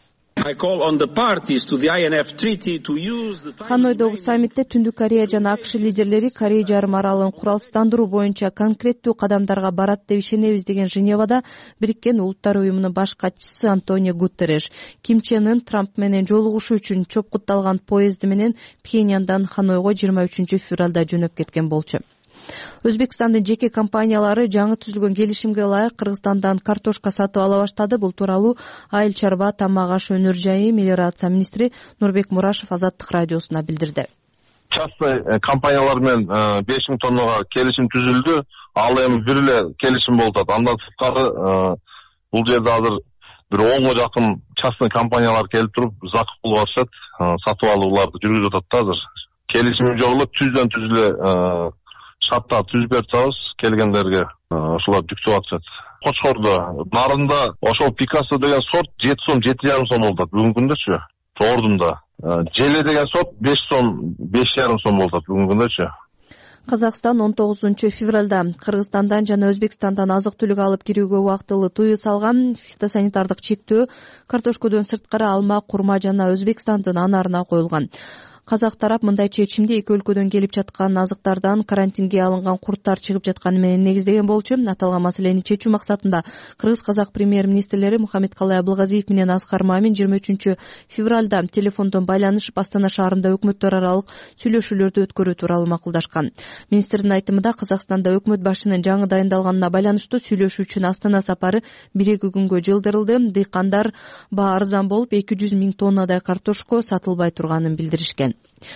Ханойдогу саммитте Түндүк Корея жана АКШ лидерлери Корей жарым аралын куралсыздандыруу боюнча конкреттүү кадамдарга барат деп ишенебиз деген Женевада Бириккен Улуттар уюмунун баш катчысы Антонио Гутерреш Ким Чен Ын Трамп менен жолугушуу үчүн чопкутталган поезди менен Пхеньяндан Ханойго жыйырма үчүнчү февралда жөнөп кеткен болчу. Өзбекстандын жеке компаниялары жаңы түзүлгөн келишимге ылайык Кыргызстандан картошка сатып ала баштады. Бул тууралуу Айыл чарба, тамак аш өнөр жайы, мелиорация министри Нурбек Мурашев Азаттык радиосуна билдирди. Частный компаниялар менен беш миң тоннага келишим түзүлдү. Ал эми бир эле келишим болуп атат. Андан сырткары бул жерде азыр бир онго жакын частный компаниялар келип туруп закуп кылып атышат, сатып алууларды жүргүзүп атат да азыр. Келишим жок эле түздөн түз эле шатта түзүп берип атабыз келгендерге, ошолар жүктөп атышат. Кочкордо нарында ошол Пикассо деген сорт жети сом, жети жарым сом болуп атат бүгүнкү күндөчү. Тордунда Желе деген сорт беш сом, беш жарым сом болуп атат бүгүнкү күндөчү. Казакстан он тогузунчу февралда Кыргызстандан жана Өзбекстандан азык-түлүк алып кирүүгө убактылуу тыюу салган. Фитосанитардык чектөө картошкодон сырткары алма, курма жана Өзбекстандын анарына коюлган. Казак тарап мындай чечимди эки өлкөдөн келип жаткан азыктардан карантинге алынган курттар чыгып жатканы менен негиздеген болчу. Аталган маселени чечүү максатында кыргыз-казак премьер-министрлери Мухаммедкалый Абылгазиев менен Аскар Мамин жыйырма үчүнчү февралда телефондон байланышып Астана шаарында өкмөттөр аралык сүйлөшүүлөрдү өткөрүү тууралуу макулдашкан. Министрдин айтымында Казакстанда өкмөт башынын жаңы дайындалганына байланыштуу сүйлөшүү үчүн Астана сапары бир-эки күнгө жылдырылды. Дыйкандар баа арзан болуп эки жүз миң тоннадай картошко сатылбай турганын билдиришкен.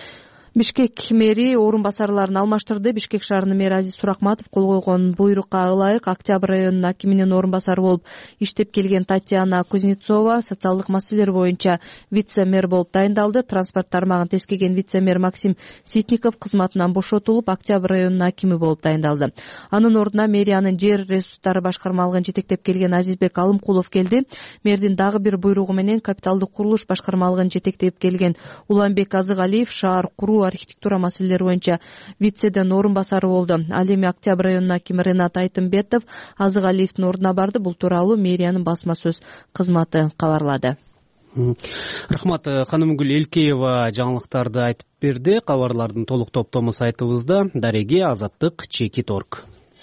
Бишкек мэри орун басарларын алмаштырды. Бишкек шаарынын мэри Азиз Суракматов кол койгон буйрукка ылайык Октябрь районунун акиминин орун басары болуп иштеп келген Татьяна Кузнецова социалдык маселелер боюнча вице-мэр болуп дайындалды. Транспорт тармагын тескеген вице-мэр Максим Ситников кызматынан бошотулуп Октябрь районунун акими болуп дайындалды. Анын ордуна мэриянын жер ресурстары башкармалыгын жетектеп келген Азизбек Алымкулов келди. Мэрдин дагы бир буйругу менен капиталдык курулуш башкармалыгын жетектеп келген Уланбек Азыгалиев шаар куруу архитектура маселелери боюнча вицеден орун басары болду. Ал эми Октябрь районунун акими Ренат Айтымбетов Азыгалиевдин ордуна барды. Бул тууралуу мэриянын басма сөз кызматы кабарлады. Рахмат. Ханымгүл Элкеева жаңылыктарды айтып берди. Кабарлардын толук топтому сайтыбызда. Дареге Азаттык чекит орг.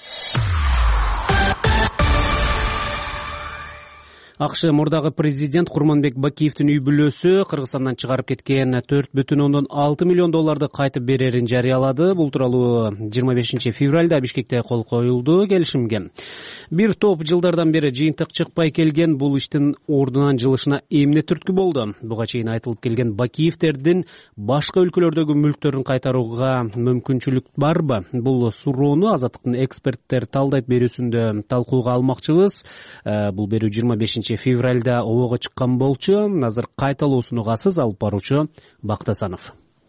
АКШ мурдагы президент Курманбек Бакиевдин үй бүлөсү Кыргызстандан чыгарып кеткен төрт бүтүн ондон алты миллион долларды кайтып берерин жарыялады. Бул тууралуу жыйырма бешинчи февралда Бишкекте кол коюлду келишимге. Бир топ жылдардан бери жыйынтык чыкпай келген бул иштин ордунан жылышына эмне түрткү болду? Буга чейин айтылып келген Бакиевдердин башка өлкөлөрдөгү мүлктөрүн кайтарууга мүмкүнчүлүк барбы? Бул суроону Азаттыктын эксперттер талдайт берүүсүндө талкууга алмакчыбыз. Бул берүү жыйырма бешинчи февралда обого чыккан болчу. Азыр кайталоосун угасыз алып баруучу Бактасанов.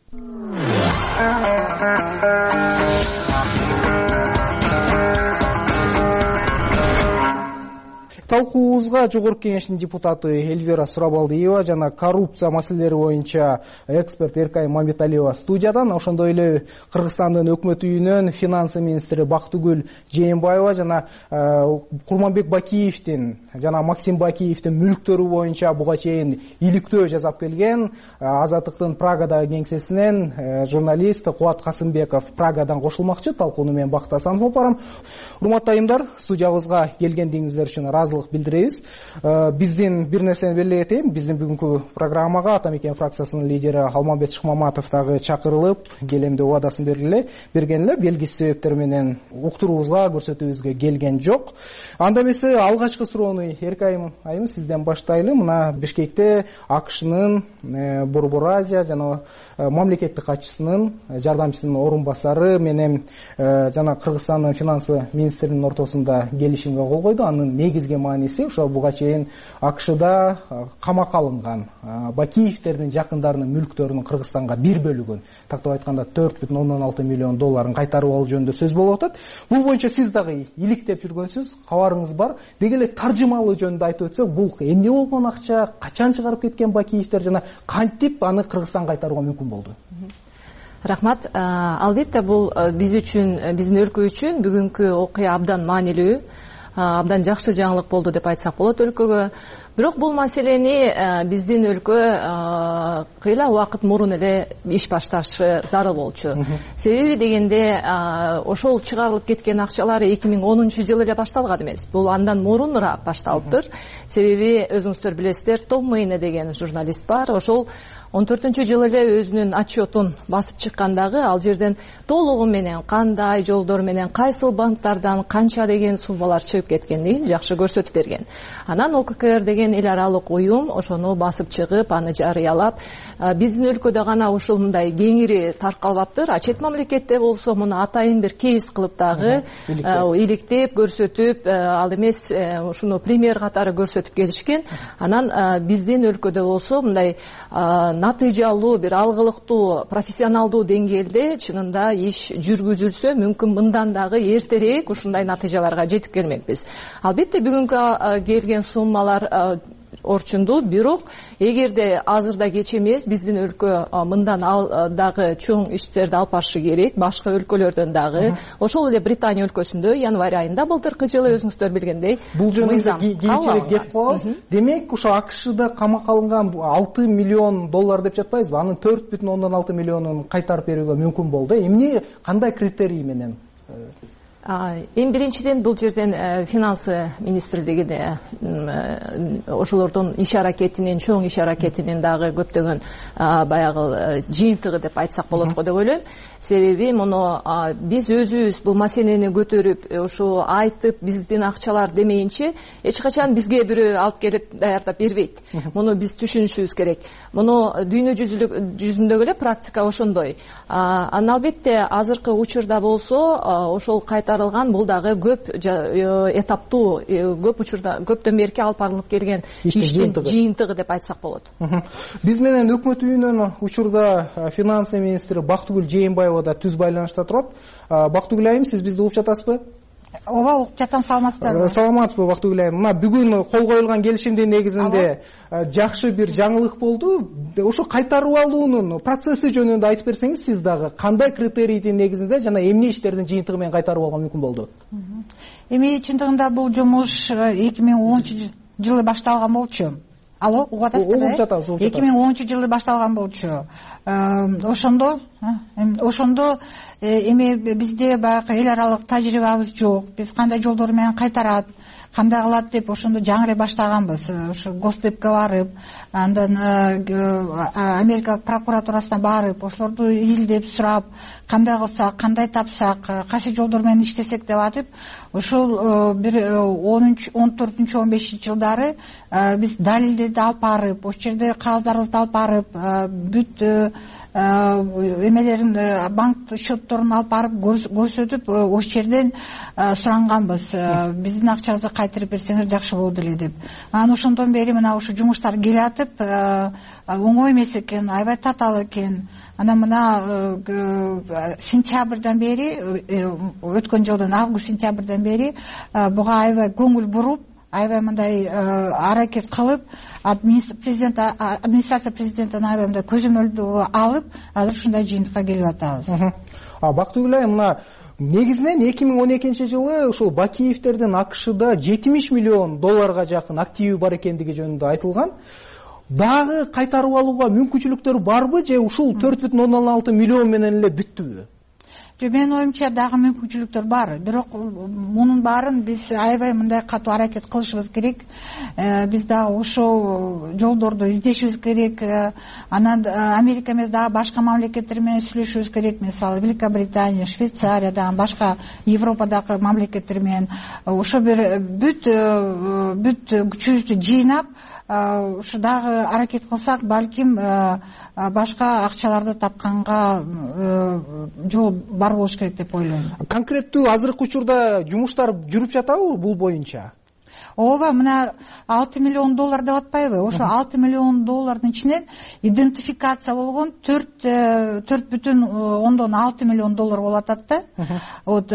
Талкуубузга Жогорку Кеңештин депутаты Эльвира Сурабалдиева жана коррупция маселелери боюнча эксперт Эркай Мамбеталиева студиядан, ошондой эле Кыргызстандын өкмөт үйүнөн финансы министри Бактыгүл Жээнбаева жана Курманбек Бакиевдин жана Максим Бакиевдин мүлктөрү боюнча буга чейин иликтөө жасап келген Азаттыктын Прагадагы кеңсесинен журналист Кубат Касымбеков Прагадан кошулмакчы. Талкууну мен Бактасанов алып барам. Урматтуу айымдар, студиябызга келгендигиңиздер үчүн разылык билдиребиз. Биздин бир нерсени белгилей кетейин. Биздин бүгүнкү программага Ата Мекен фракциясынын лидери Алмамбет Шыкмаматов дагы чакырылып, келемде убадасын берген эле, белгисиз себептер менен уктуруубузга, көрсөтүүбүзгө келген жок. Анда эмесе алгачкы суроону Эркайым айым сизден баштайлы. Мына Бишкекте АКШнын Борбор Азия жана мамлекеттик катчысынын жардамчысынын орун басары менен жана Кыргызстандын финансы министринин ортосунда келишимге кол койду. Анын негизги мааниси ошо буга чейин АКШда камакка алынган Бакиевдердин жакындарынын мүлктөрүнүн Кыргызстанга бир бөлүгүн, тактап айтканда төрт бүтүн ондон алты миллион долларын кайтарып алуу жөнүндө сөз болуп атат. Бул боюнча сиз дагы иликтеп жүргөнсүз, кабарыңыз бар. Деги эле таржымалуу жөнүндө айтып өтсөк, бул эмне болгон акча, качан чыгарып кеткен Бакиевдер жана кантип аны Кыргызстанга кайтарууга мүмкүн болду? Рахмат. Албетте бул биз үчүн, биздин өлкө үчүн бүгүнкү окуя абдан маанилүү, абдан жакшы жаңылык болду деп айтсак болот өлкөгө. бирок бул маселени биздин өлкө кыйла убакыт мурун эле иш башташы зарыл болчу. Себеби дегенде ошол чыгарылып кеткен акчалар эки миң онунчу жылы эле башталган эмес. Бул андан мурунураак башталыптыр. Себеби өзүңүздөр билесиздер, Том Мейне деген журналист бар. Ошол он төртүнчү жылы эле өзүнүн отчетун басып чыккандагы ал жерден толугу менен кандай жолдор менен кайсыл банктардан канча деген суммалар чыгып кеткендигин жакшы көрсөтүп берген. Анан О К К Р деген эл аралык уюм ошону басып чыгып, аны жарыялап, биздин өлкөдө гана ушундай кеңири таркалбаптыр. А чет мамлекетте болсо муну атайын бир кейс кылып дагы иликтеп көрсөтүп, ал эмес ушуну пример катары көрсөтүп келишкен. Анан биздин өлкөдө болсо мындай натыйжалуу, бир алгылыктуу, профессионалдуу деңгээлде чынында иш жүргүзүлсө, мүмкүн мындан дагы эртерээк ушундай натыйжаларга жетип келмекпиз. Албетте бүгүнкү келген суммалар орчундуу, бирок эгерде азырда кеч эмес, биздин өлкө мындан дагы чоң иштерди алып барышы керек, башка өлкөлөрдөн дагы. Ошол эле Британия өлкөсүндө январь айында былтыркы жылы өзүңүздөр билгендей бул жөнүндө кийинчерээк кетип калабыз. Демек ошо А К Шда камакка алынган алты миллион доллар деп жатпайбызбы? Анын төрт бүтүн ондон алты миллионун кайтарып берүүгө мүмкүн болду. Эмне, кандай критерий менен? Эң биринчиден бул жерден финансы министрлигине ошолордун иш аракетинин, чоң иш аракетинин дагы көптөгөн баягы жыйынтыгы деп айтсак болот го деп ойлойм. Себеби муну биз өзүбүз бул маселени көтөрүп, ошо айтып, биздин акчалар демейинче эч качан бизге бирөө алып келип даярдап бербейт. Муну биз түшүнүшүбүз керек. Муну дүйнө жүзүндөгү эле практика ошондой. Анан албетте азыркы учурда болсо ошол кайтарылган бул дагы көп этаптуу, көп учурда көптөн берки алып барылып келген иштин жыйынтыгы деп айтсак болот. Биз менен өкмөт үйүнөн учурда финансы министри Бактыгүл Жээнбаева да түз байланышта турат. Бактыгүл айым, сиз бизди угуп жатасызбы? Ооба, угуп жатам. Саламатсыздарбы? Саламатсызбы, Бактыгүл айым. Мына бүгүн кол коюлган келишимдин негизинде жакшы бир жаңылык болду. Ошо кайтарып алуунун процесси жөнүндө айтып берсеңиз, сиз дагы кандай критерийдин негизинде жана эмне иштердин жыйынтыгы менен кайтарып алууга мүмкүн болду? Эми чындыгында бул жумуш эки миң онунчу жылы башталган болчу. Алло, угуп атасызбы? эки миң онунчу жылы башталган болчу. Ошондо, ошондо эми бизде баягы эл аралык тажрыйбабыз жок. Биз кандай жолдор менен кайтарат, кандай кылат деп ошондо жаңырай баштаганбыз. Ошо Госдепке барып, андан Америка прокуратурасына барып, ошолорду изилдеп сурап, кандай кылсак, кандай тапсак, кайсы жолдор менен иштесек деп атып, ошол бир он төртүнчү он бешинчи жылдары биз далилдерди алып барып, ошол жерде кагаздарды алып барып, бүт эмелерин, банк счетторун алып барып көрсөтүп, ошол жерден суранганбыз. Биздин акчабызды кайтарып берсеңиз жакшы болду эле деп. Анан ошондон бери мына ушу жумуштар келатып, оңой эмес экен, аябай татаал экен. Анан мына сентябрдан бери, өткөн жылдын август-сентябрдан бери буга аябай көңүл буруп, аябай мындай аракет кылып, администрация президенттин аябай мындай көзөмөлдү алып, азыр ушундай жыйынтыкка келип атабыз. Бактыгүл айым, мына негизинен эки миң он экинчи жылы ушул Бакиевтердин А К Шда жетимиш миллион долларга жакын активи бар экендиги жөнүндө айтылган. Дагы кайтарып алууга мүмкүнчүлүктөр барбы же ушул төрт бүтүн ондон алты миллион менен эле бүттүбү? Же менин оюмча дагы мүмкүнчүлүктөр бар. Бирок мунун баарын биз аябай мындай катуу аракет кылышыбыз керек. Биз дагы ошол жолдорду издешибиз керек. Анан Америка эмес, дагы башка мамлекеттер менен сүйлөшүбүз керек. Мисалы Великобритания, Швейцария, дагы башка Европадагы мамлекеттер менен ошо бир бүт бүт күчүбүздү жыйнап, ушу дагы аракет кылсак, балким башка акчаларды тапканга жол бар болуш керек деп ойлойм. Конкреттүү азыркы учурда жумуштар жүрүп жатабы бул боюнча? Ооба, мына алты миллион доллар деп атпайбы? Ошо алты миллион доллардын ичинен идентификация болгон төрт бүтүн ондон алты миллион доллар болуп атат да. Вот,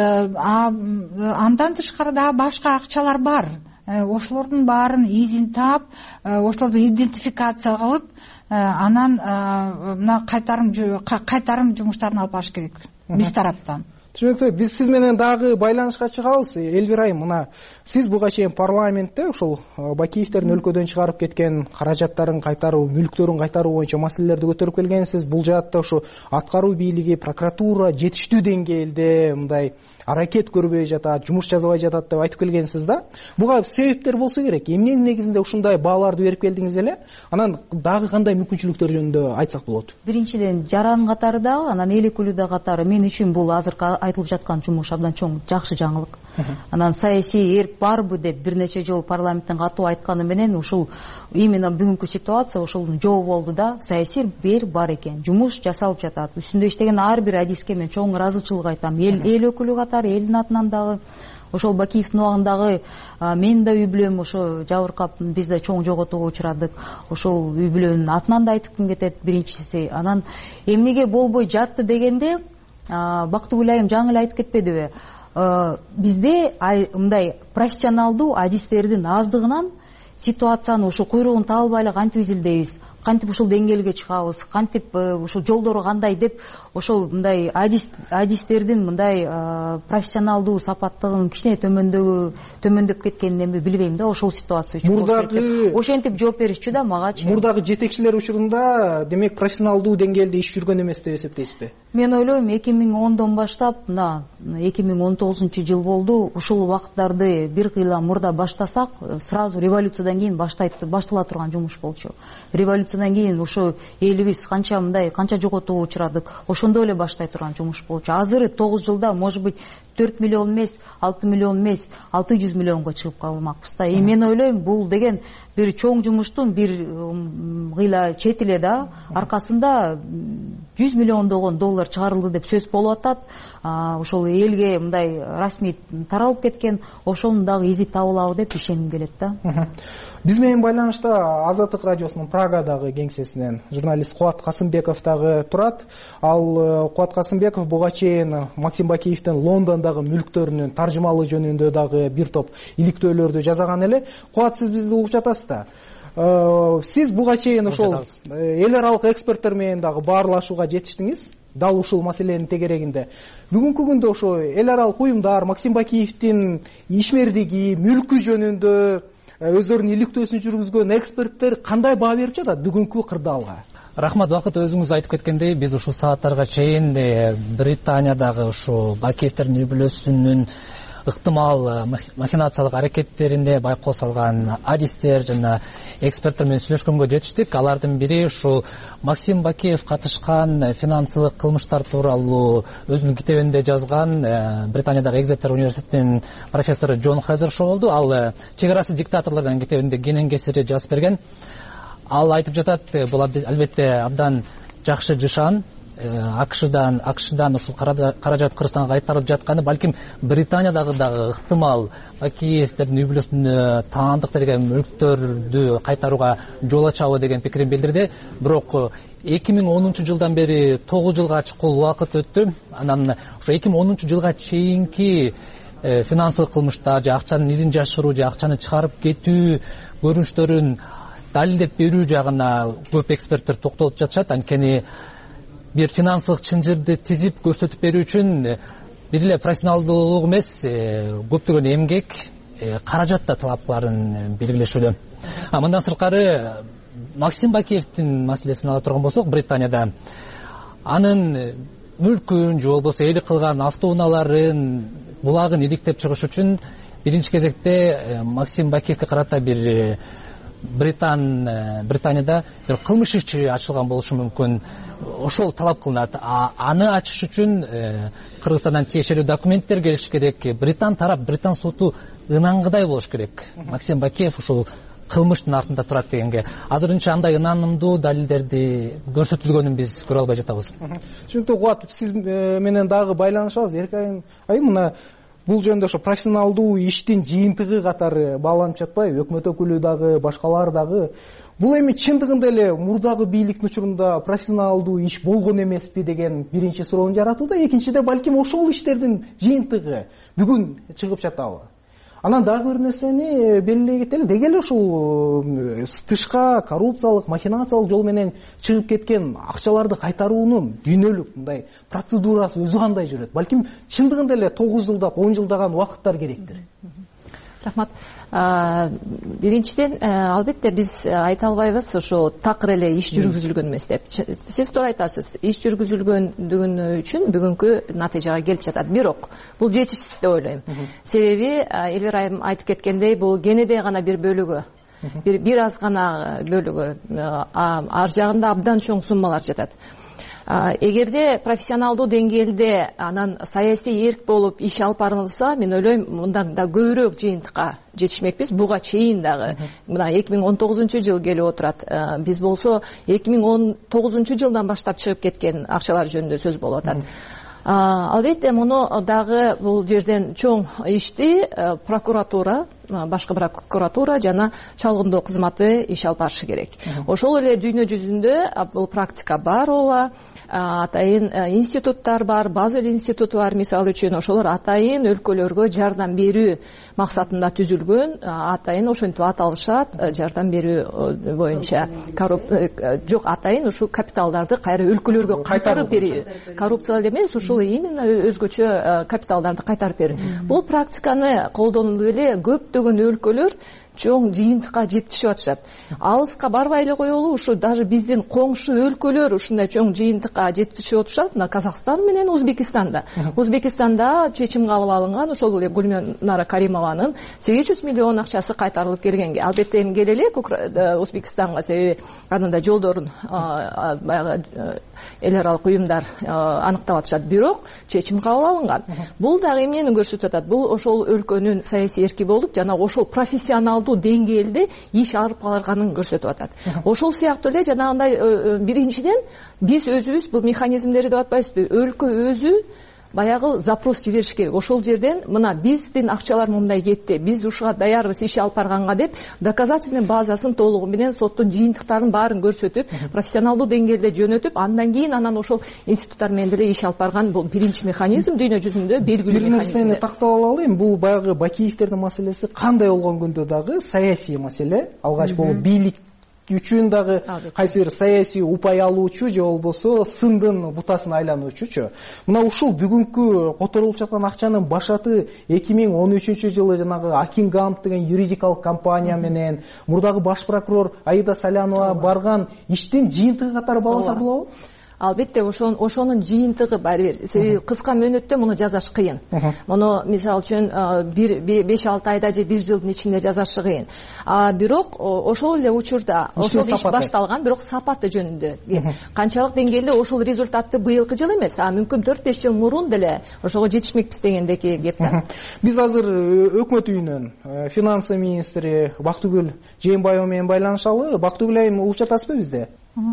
андан тышкары дагы башка акчалар бар. Ошолордун баарын изин таап, ошолорду идентификация кылып, анан мына кайтарым кайтарым жумуштарын алып барыш керек биз тараптан. түшүнүктүү. Биз сиз менен дагы байланышка чыгабыз. Элвира айым, мына сиз буга чейин парламентте ушул Бакиевдердин өлкөдөн чыгарып кеткен каражаттарын кайтаруу, мүлктөрүн кайтаруу боюнча маселелерди көтөрүп келгенсиз. Бул жаатта ушу аткаруу бийлиги, прокуратура жетиштүү деңгээлде мындай аракет көрбөй жатат, жумуш жасабай жатат деп айтып келгенсиз да. Буга себептер болсо керек. Эмненин негизинде ушундай бааларды берип келдиңиз эле? Анан дагы кандай мүмкүнчүлүктөр жөнүндө айтсак болот? Биринчиден, жаран катары дагы, анан эл өкүлү да катары мен үчүн бул азыркы айтылып жаткан жумуш абдан чоң жакшы жаңылык. Анан саясий эрк барбы деп бир нече жолу парламенттен катуу айтканы менен ушул именно бүгүнкү ситуация ушулдун жообу болду да. Саясий эрк бар экен, жумуш жасалып жатат. Үстүндө иштеген ар бир адиске мен чоң ыраазычылык айтам. Эл эл өкүлү катары, элдин атынан дагы, ошол Бакиевдин убагындагы менин да үй бүлөм ошо жабыркап, биз да чоң жоготууга учурадык. Ошол үй бүлөнүн атынан да айтып ким кетет биринчиси. Анан эмнеге болбой жатты дегенде, Бактыгүл айым жаңы эле айтып кетпедиби? Бизде мындай профессионалдуу адистердин аздыгынан ситуацияны ушу куйругун таба албай эле кантип изилдейбиз, кантип ушул деңгээлге чыгабыз, кантип ушул жолдору кандай деп ошол мындай адис адистердин мындай профессионалдуу сапаттыгын кичине төмөндөгү төмөндөп кеткенин эми билбейм да. Ошол ситуация үчүн мурдагы ошентип жооп беришчү да магачы. Мурдагы жетекчилер учурунда демек профессионалдуу деңгээлде иш жүргөн эмес деп эсептейсизби? Мен ойлойм эки миң ондон баштап мына эки миң он тогузунчу жыл болду. Ушул убакыттарды бир кыйла мурда баштасак, сразу революциядан кийин баштайт баштала турган жумуш болчу. Революциядан кийин ушу элибиз канча мындай канча жоготууга учурадык, ошондой эле баштай турган жумуш болчу. Азыр тогуз жылда может быть төрт миллион эмес, алты миллион эмес, алты жүз миллионго чыгып калмакпыз да. И мен ойлойм бул деген бир чоң жумуштун бир кыйла чет эле да аркасында жүз миллиондогон доллар чыгарылды деп сөз болуп атат. Ошол элге мындай расмий таралып кеткен, ошонун дагы изи табылабы деп ишенгим келет да. Биз менен байланышта Азаттык радиосунун Прагадагы кеңсесинен журналист Кубат Касымбеков дагы турат. Ал Кубат Касымбеков буга чейин Максим Бакиевдин Лондондогу мүлктөрүнүн таржымалуу жөнүндө дагы бир топ иликтөөлөрдү жасаган эле. Кубат, сиз бизди угуп жатасыз да. Сиз буга чейин ошол эл аралык эксперттер менен дагы баарлашууга жетиштиңиз. Дал ушул маселенин тегерегинде. Бүгүнкү күндө ошо эл аралык уюмдар Максим Бакиевдин ишмердиги, мүлкү жөнүндө өздөрүнүн иликтөөсүн жүргүзгөн эксперттер кандай баа берип жатат бүгүнкү кырдаалга? Рахмат. Бакыт, өзүңүз айтып кеткендей, биз ушул сааттарга чейин Британиядагы ушу Бакиевдердин үй бүлөсүнүн ыктымал махинациялык аракеттеринде байкоо салган адистер жана эксперттер менен сүйлөшкөнгө жетиштик. Алардын бири ушул Максим Бакиев катышкан финансылык кылмыштар тууралуу өзүнүн китебинде жазган Британиядагы Экзетер университетинин профессору Джон Хезершоу болду. Ал Чек арасы диктаторлордун китебинде кенен кесири жазып берген. Ал айтып жатат, бул албетте абдан жакшы жышан. акшдан акшдан ушул каражат Кыргызстанга кайтарылып жатканы балким Британиядагы дагы ыктымал Бакиевдердин үй бүлөсүнө таандык деген мүлктөрдү кайтарууга жол ачабы деген пикирин билдирди. Бирок эки миң онунчу жылдан бери тогуз жылга чукул убакыт өттү. Анан ошо эки миң онунчу жылга чейинки финансылык кылмыштар же акчанын изин жашыруу же акчаны чыгарып кетүү көрүнүштөрүн далилдеп берүү жагына көп эксперттер токтолуп жатышат. Анткени бир финансылык чынжырды тизип көрсөтүп берүү үчүн бир эле профессионалдуулук эмес, көптөгөн эмгек, каражат да талап кыларын белгилешүүдө. А мындан сырткары Максим Бакиевдин маселесин ала турган болсок, Британияда анын мүлкүн же болбосо ээлик кылган автоунааларын, булагын иликтеп чыгыш үчүн биринчи кезекте Максим Бакиевге карата бир Британ Британияда бир кылмыш иши ачылган болушу мүмкүн. Ошол талап кылынат. Аны ачыш үчүн Кыргызстандан тиешелүү документтер келиш керек. Британ тарап, Британ соту ынангыдай болуш керек. Максим Бакиев ушул кылмыштын артында турат дегенге. Азырынча андай ынанымдуу далилдерди көрсөтүлгөнүн биз көрө албай жатабыз. Түшүнүктүү. Кубат, сиз менен дагы байланышабыз. Эркайым айым, мына бул жөнүндө ошо профессионалдуу иштин жыйынтыгы катары бааланып жатпайбы? Өкмөт өкүлү дагы, башкалар дагы. Бул эми чындыгында эле мурдагы бийликтин учурунда профессионалдуу иш болгон эмеспи деген биринчи суроonu жаратууда. Экинчиде балким ошол иштердин жыйынтыгы бүгүн чыгып жатабы? анан дагы бир нерсени белгилей кетели, деги эле ушул тышка коррупциялык махинациялык жол менен чыгып кеткен акчаларды кайтаруунун дүйнөлүк мындай процедурасы өзү кандай жүрөт? Балким чындыгында эле тогуз жылдап он жылдаган убакыттар керектир. Рахмат. Биринчиден, албетте биз айта албайбыз ушу такыр эле иш жүргүзүлгөн эмес деп. Сиз туура айтасыз, иш жүргүзүлгөндүгү үчүн бүгүнкү натыйжага келип жатат. Бирок бул жетишсиз деп ойлойм. Себеби Элвира айым айтып кеткендей, бул кенеде гана бир бөлүгү, бир бир аз гана бөлүгү, ар жагында абдан чоң суммалар жатат. Эгерде профессионалдуу деңгээлде анан саясий эрк болуп иш алып барылса, мен ойлойм мындан да көбүрөөк жыйынтыкка жетишмекпиз. Буга чейин дагы мына эки миң он тогузунчу жыл келип отурат. Биз болсо эки миң он тогузунчу жылдан баштап чыгып кеткен акчалар жөнүндө сөз болуп атат. Албетте муну дагы бул жерден чоң ишти прокуратура, башкы прокуратура жана чалгындоо кызматы иш алып барышы керек. Ошол эле дүйнө жүзүндө бул практика бар, ооба. Атайын институттар бар, Базель институту бар, мисалы үчүн, ошолор атайын өлкөлөргө жардам берүү максатында түзүлгөн, атайын ошентип аталышат, жардам берүү боюнча. Жок, атайын ушу капиталдарды кайра өлкөлөргө кайтарып берүү. Коррупция эмес, ушул именно өзгөчө капиталдарды кайтарып берүү. Бул практиканы колдонуп эле көптөгөн өлкөлөр чоң жыйынтыкка жетишип атышат. Алыска барбай эле коелу, ушу даже биздин коңшу өлкөлөр ушундай чоң жыйынтыкка жетишип отушат. Мына Казакстан менен Узбекистанда. Узбекистанда чечим кабыл алынган, ошол эле Гүлнара Каримованын сегиз жүз миллион акчасы кайтарылып келгенге. Албетте эми келе элек Узбекистанга, себеби анында жолдорун баягы эл аралык уюмдар аныктап атышат. Бирок чечим кабыл алынган. Бул дагы эмнени көрсөтүп атат? Бул ошол өлкөнүн саясий эрки болуп, жана ошол профессионал деңгээлде иш алып барганын көрсөтүп атат. Ошол сыяктуу эле жанагындай биринчиден биз өзүбүз бул механизмдерди деп атпайбызбы? Өлкө өзү баягы запрос жибериш керек. Ошол жерден мына биздин акчалар мындай кетти, биз ушуга даярбыз иш алып барганга деп доказательный базасын толугу менен соттун жыйынтыктарын баарын көрсөтүп, профессионалдуу деңгээлде жөнөтүп, андан кийин анан ошол институттар менен деле иш алып барган бул биринчи механизм, дүйнө жүзүндө белгилүү механизм. Бир нерсени тактап алалы, эми бул баягы Бакиевтердин маселеси кандай болгон күндө дагы саясий маселе, алгач болуп бийлик үчүн дагы кайсы бир саясий упай алуучу же болбосо сындын бутасына айлануучучу. Мына ушул бүгүнкү которулуп жаткан акчанын башаты эки миң он үчүнчү жылы жанагы Акингамп деген юридикалык компания менен мурдагы баш прокурор Аида Салянова барган иштин жыйынтыгы катары багылса болобу? Албетте ошонун жыйынтыгы барбир. Себеби кыска мөөнөттө муну жасаш кыйын. Муну мисалы үчүн бир беш алты айда же бир жылдын ичинде жасаш кыйын. А бирок ошол эле учурда ошол иш башталган, бирок сапаты жөнүндө канчалык деңгээлде ошол результатты быйылкы жыл эмес, а мүмкүн төрт беш жыл мурун деле ошого жетишмекпиз дегендеки кеп да. Биз азыр өкмөт үйүнөн финансы министри Бактыгүл Жээнбаева менен байланышалы. Бактыгүл айым, угуп жатасызбы бизде?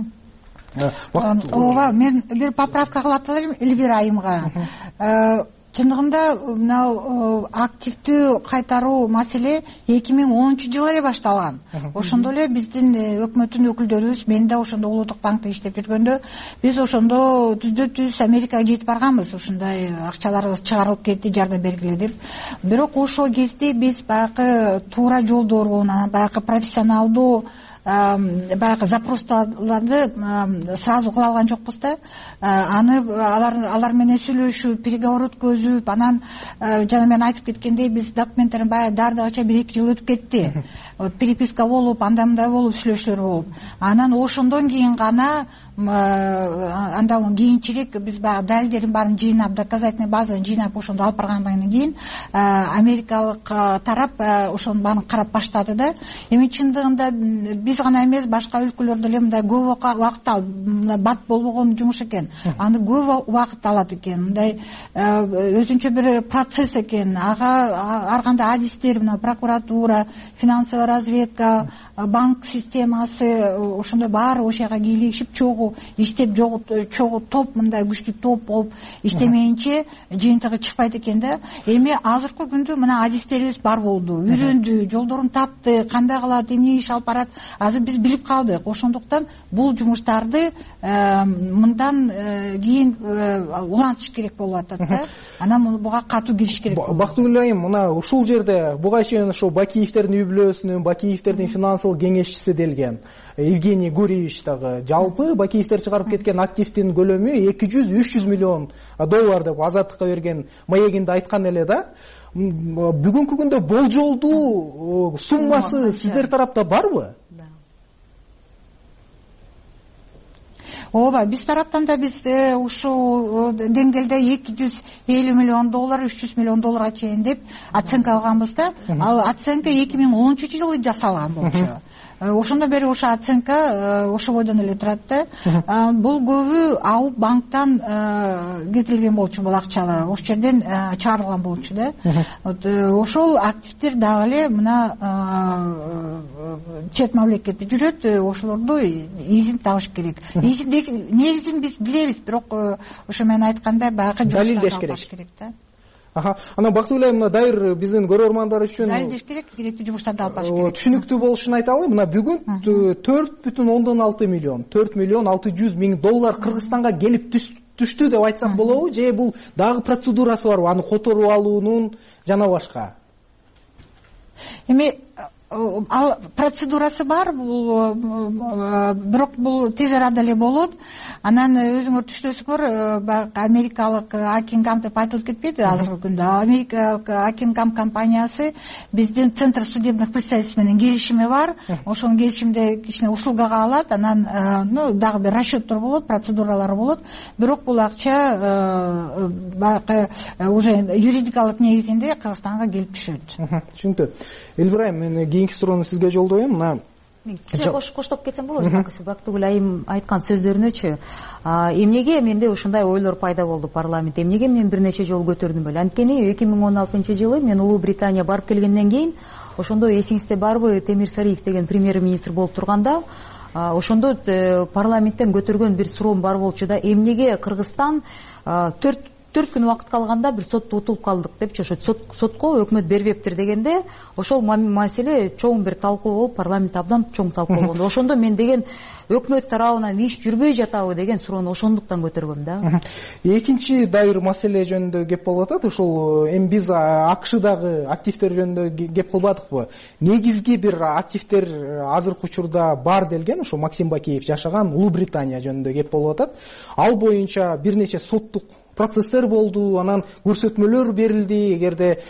Ооба, мен бир поправка кылат элем Элвира айымга. Чындыгында мына активдүү кайтаруу маселе эки миң онунчу жылы эле башталган. Ошондо эле биздин өкмөттүн өкүлдөрүбүз, мен да ошондо Улуттук банкта иштеп жүргөндө, биз ошондо түздө түз Америкага жетип барганбыз. Ушундай акчаларыбыз чыгарылып кетти, жардам бергиле деп. Бирок ошол кезде биз баягы туура жолдору, баягы профессионалдуу баягы запростарды сразу кыла алган жокпуз да. Аны алар алар менен сүйлөшүп, переговор өткөзүп, анан жана мен айтып кеткендей, биз документтерин баягы даярдагача бир эки жыл өтүп кетти. Переписка болуп, анда мындай болуп, сүйлөшүүлөр болуп. Анан ошондон кийин гана андан кийинчерээк биз баягы далилдердин баарын жыйнап, доказательный базаны жыйнап ошондо алып баргандан кийин америкалык тарап ошонун баарын карап баштады да. Эми чындыгында биз гана эмес, башка өлкөлөр деле мындай көп убакыт алып, бат болбогон жумуш экен. Аны көп убакыт алат экен. Мындай өзүнчө бир процесс экен. Ага ар кандай адистер, мына прокуратура, финансовая разведка, банк системасы, ошондой баары ошого кийлигишип чогуу ошол иштеп чогуу топ, мындай күчтүү топ болуп иштемейинче жыйынтыгы чыкпайт экен да. Эми азыркы күндө мына адистерибиз бар болду, үйрөндү, жолдорун тапты, кандай кылат, эмне иш алып барат, азыр биз билип калдык. Ошондуктан бул жумуштарды мындан кийин улантыш керек болуп атат да. Анан буга катуу кириш керек. Бактыгүл айым, мына ушул жерде буга чейин ошо Бакиевдердин үй бүлөсүнүн, Бакиевдердин финансылык кеңешчиси делген Евгений Гурьевич дагы жалпы Бакиевдер чыгарып кеткен активдин көлөмү эки жүз үч жүз миллион доллар деп Азаттыкка берген маегинде айткан эле да. Бүгүнкү күндө болжолдуу суммасы сиздер тарапта барбы? Ооба, биз тараптан да биз ушул деңгээлде эки жүз элүү миллион доллар, үч жүз миллион долларга чейин деп оценка алганбыз да. Ал оценка эки миң онунчу жылы жасалган болчу. Ошондон бери ошо оценка ошо бойдон эле турат да. Бул көбү АУ банктан кетирилген болчу бул акчалар. Ошол жерден чыгарылган болчу да. Ошол активдер дагы эле мына чет мамлекетте жүрөт, ошолорду изин табыш керек. Изин негизин биз билебиз, бирок ошо мен айткандай баягы жумуштарды алып керек да. Аха, анан Бактыгүл айым, мына дайыр биздин көрөрмандар үчүн далилдеш керек, керектүү жумуштарды алып барыш керек. Түшүнүктүү болушун айталы, мына бүгүн төрт бүтүн ондон алты миллион, төрт миллион алты жүз миң доллар Кыргызстанга келип түштү деп айтсак болобу, же бул дагы процедурасы барбы, аны которуп алуунун жана башка? Эми ал процедурасы бар, бул бирок бул тез арада эле болот. Анан өзүңөр түшүнөсүңөр, баягы америкалык Акингам деп айтылып кетпейби азыркы күндө. Америкалык Акингам компаниясы биздин Центр судебных представительств менен келишими бар. Ошол келишимде кичине услугага алат, анан ну дагы бир расчеттор болот, процедуралар болот. Бирок бул акча баягы уже юридикалык негизинде Кыргызстанга келип түшөт. Түшүнүктүү. Элвир айым, мен кийинки суроону сизге жолдоюм. Мына кичине коштоп кетсем болот, Бактыгүл айым айткан сөздөрүнөчү. Эмнеге менде ушундай ойлор пайда болду парламентте? Эмнеге мен бир нече жолу көтөрдүм беле? Анткени эки миң он алтынчы жылы мен Улуу Британия барып келгенден кийин, ошондо эсиңизде барбы, Темир Сариев деген премьер-министр болуп турганда, ошондо парламенттен көтөргөн бир суроом бар болчу да, эмнеге Кыргызстан төрт төрт күн убакыт калганда бир сотто утулуп калдык депчи, ошо сотко өкмөт бербептир дегенде, ошол маселе чоң бир талкуу болуп, парламент абдан чоң талкуу болгондо, ошондо мен деген өкмөт тарабынан иш жүрбөй жатабы деген суроону ошондуктан көтөргөм да. Экинчи дайыр маселе жөнүндө кеп болуп атат. Ошол эми биз АКШдагы активдер жөнүндө кеп кылбадыкпы? Негизги бир активдер азыркы учурда бар делген, ошо Максим Бакиев жашаган Улуу Британия жөнүндө кеп болуп атат. Ал боюнча бир нече соттук процесстер болду, анан көрсөтмөлөр берилди. Эгерде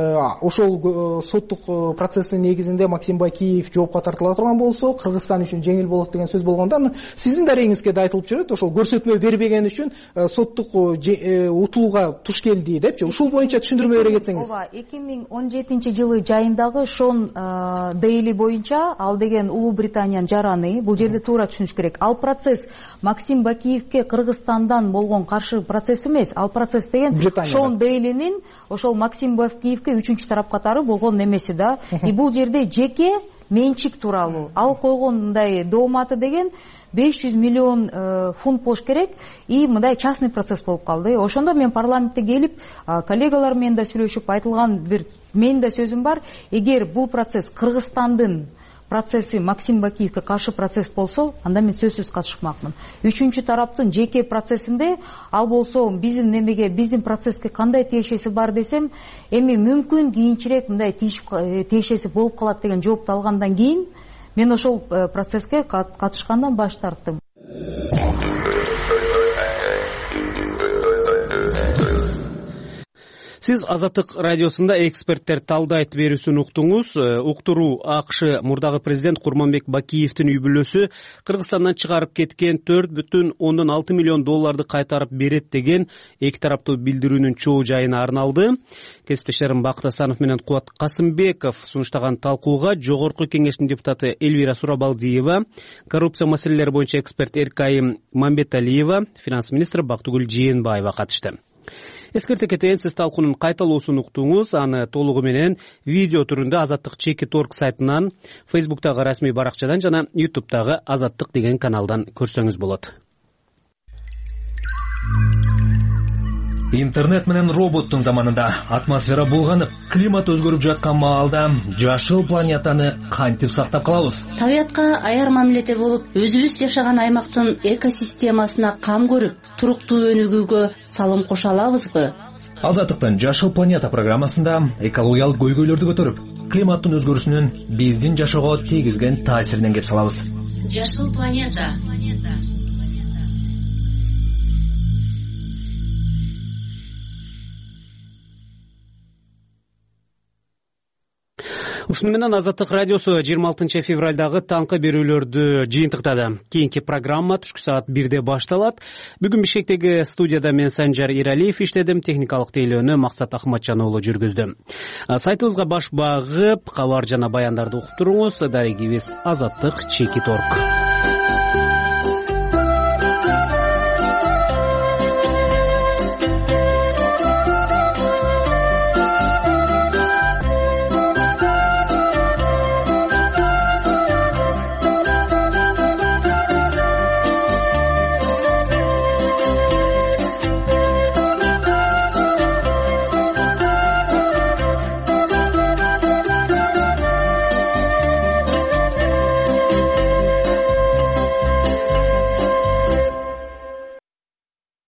ошол соттук процесстин негизинде Максим Бакиев жоопко тартыла турган болсо, Кыргызстан үчүн жеңил болот деген сөз болгондо, сиздин дарегиңизге да айтылып жүрөт, ошол көрсөтмө бербеген үчүн соттук утулууга туш келди депчи. Ушул боюнча түшүндүрмө бере кетсеңиз. Ооба, эки миң он жетинчи жылы жайындагы Шон Дейли боюнча, ал деген Улуу Британиянын жараны, бул жерде туура түшүнүш керек. Ал процесс Максим Бакиевке Кыргызстандан болгон каршы процесс эмес. Ал процесс деген Шон Дейлинин ошол Максим Бакиевке үчүнчү тарап катары болгон немеси да. И бул жерде жеке менчик тууралуу ал койгон мындай дооматы деген беш жүз миллион фунт болуш керек. И мындай частный процесс болуп калды. Ошондо мен парламентте келип, коллегалар менен да сүйлөшүп, айтылган бир менин да сөзүм бар. Эгер бул процесс Кыргызстандын процесси Максим Бакиевке каршы процесс болсо, анда мен сөзсүз катышмакмын. Үчүнчү тараптын жеке процессинде ал болсо биздин немеге, биздин процесске кандай тиешеси бар десем, эми мүмкүн кийинчерээк мындай тиешеси болуп калат деген жоопту алгандан кийин мен ошол процесске катышкандан баш тарттым. Сиз Азаттык радиосунда эксперттер талдайт берүүсүн уктуңуз. Уктуруу АКШ мурдагы президент Курманбек Бакиевдин үй бүлөсү Кыргызстандан чыгарып кеткен төрт бүтүн ондон алты миллион долларды кайтарып берет деген эки тараптуу билдирүүнүн чоо жайына арналды. Кесиптештерим Бакыт Асанов менен Кубат Касымбеков сунуштаган талкууга Жогорку кеңештин депутаты Эльвира Сурабалдиева, коррупция маселелери боюнча эксперт Эркайым Мамбеталиева, финанс министри Бактыгүл Жээнбаева катышты. Эскерте кетейин, сиз талкуунун кайталоосун уктуңуз. Аны толугу менен видео түрүндө Азаттык Чекит орг сайтынан, Фейсбуктагы расмий баракчадан жана Ютубтагы Азаттык деген каналдан көрсөңүз болот. Интернет менен роботтун заманында атмосфера булганып, климат өзгөрүп жаткан маалда жашыл планетаны кантип сактап калабыз? Табиятка аяр мамиледе болуп, өзүбүз жашаган аймактын экосистемасына кам көрүп, туруктуу өнүгүүгө салым кошо алабызбы? Азаттыктын Жашыл планета программасында экологиялык көйгөйлөрдү көтөрүп, климаттын өзгөрүүсүнүн биздин жашоого тийгизген таасиринен кеп салабыз. Жашыл планета. Ушуну менен Азаттык радиосу жыйырма алтынчы февралдагы таңкы берүүлөрдү жыйынтыктады. Кийинки программа түшкү саат бирде башталат. Бүгүн Бишкектеги студияда мен Санжар Иралиев иштедим, техникалык тейлөөнү Максат Ахматжан уулу жүргүздү. Сайтыбызга баш багып, кабар жана баяндарды угуп туруңуз. Дарегибиз азаттык чекит точка орг.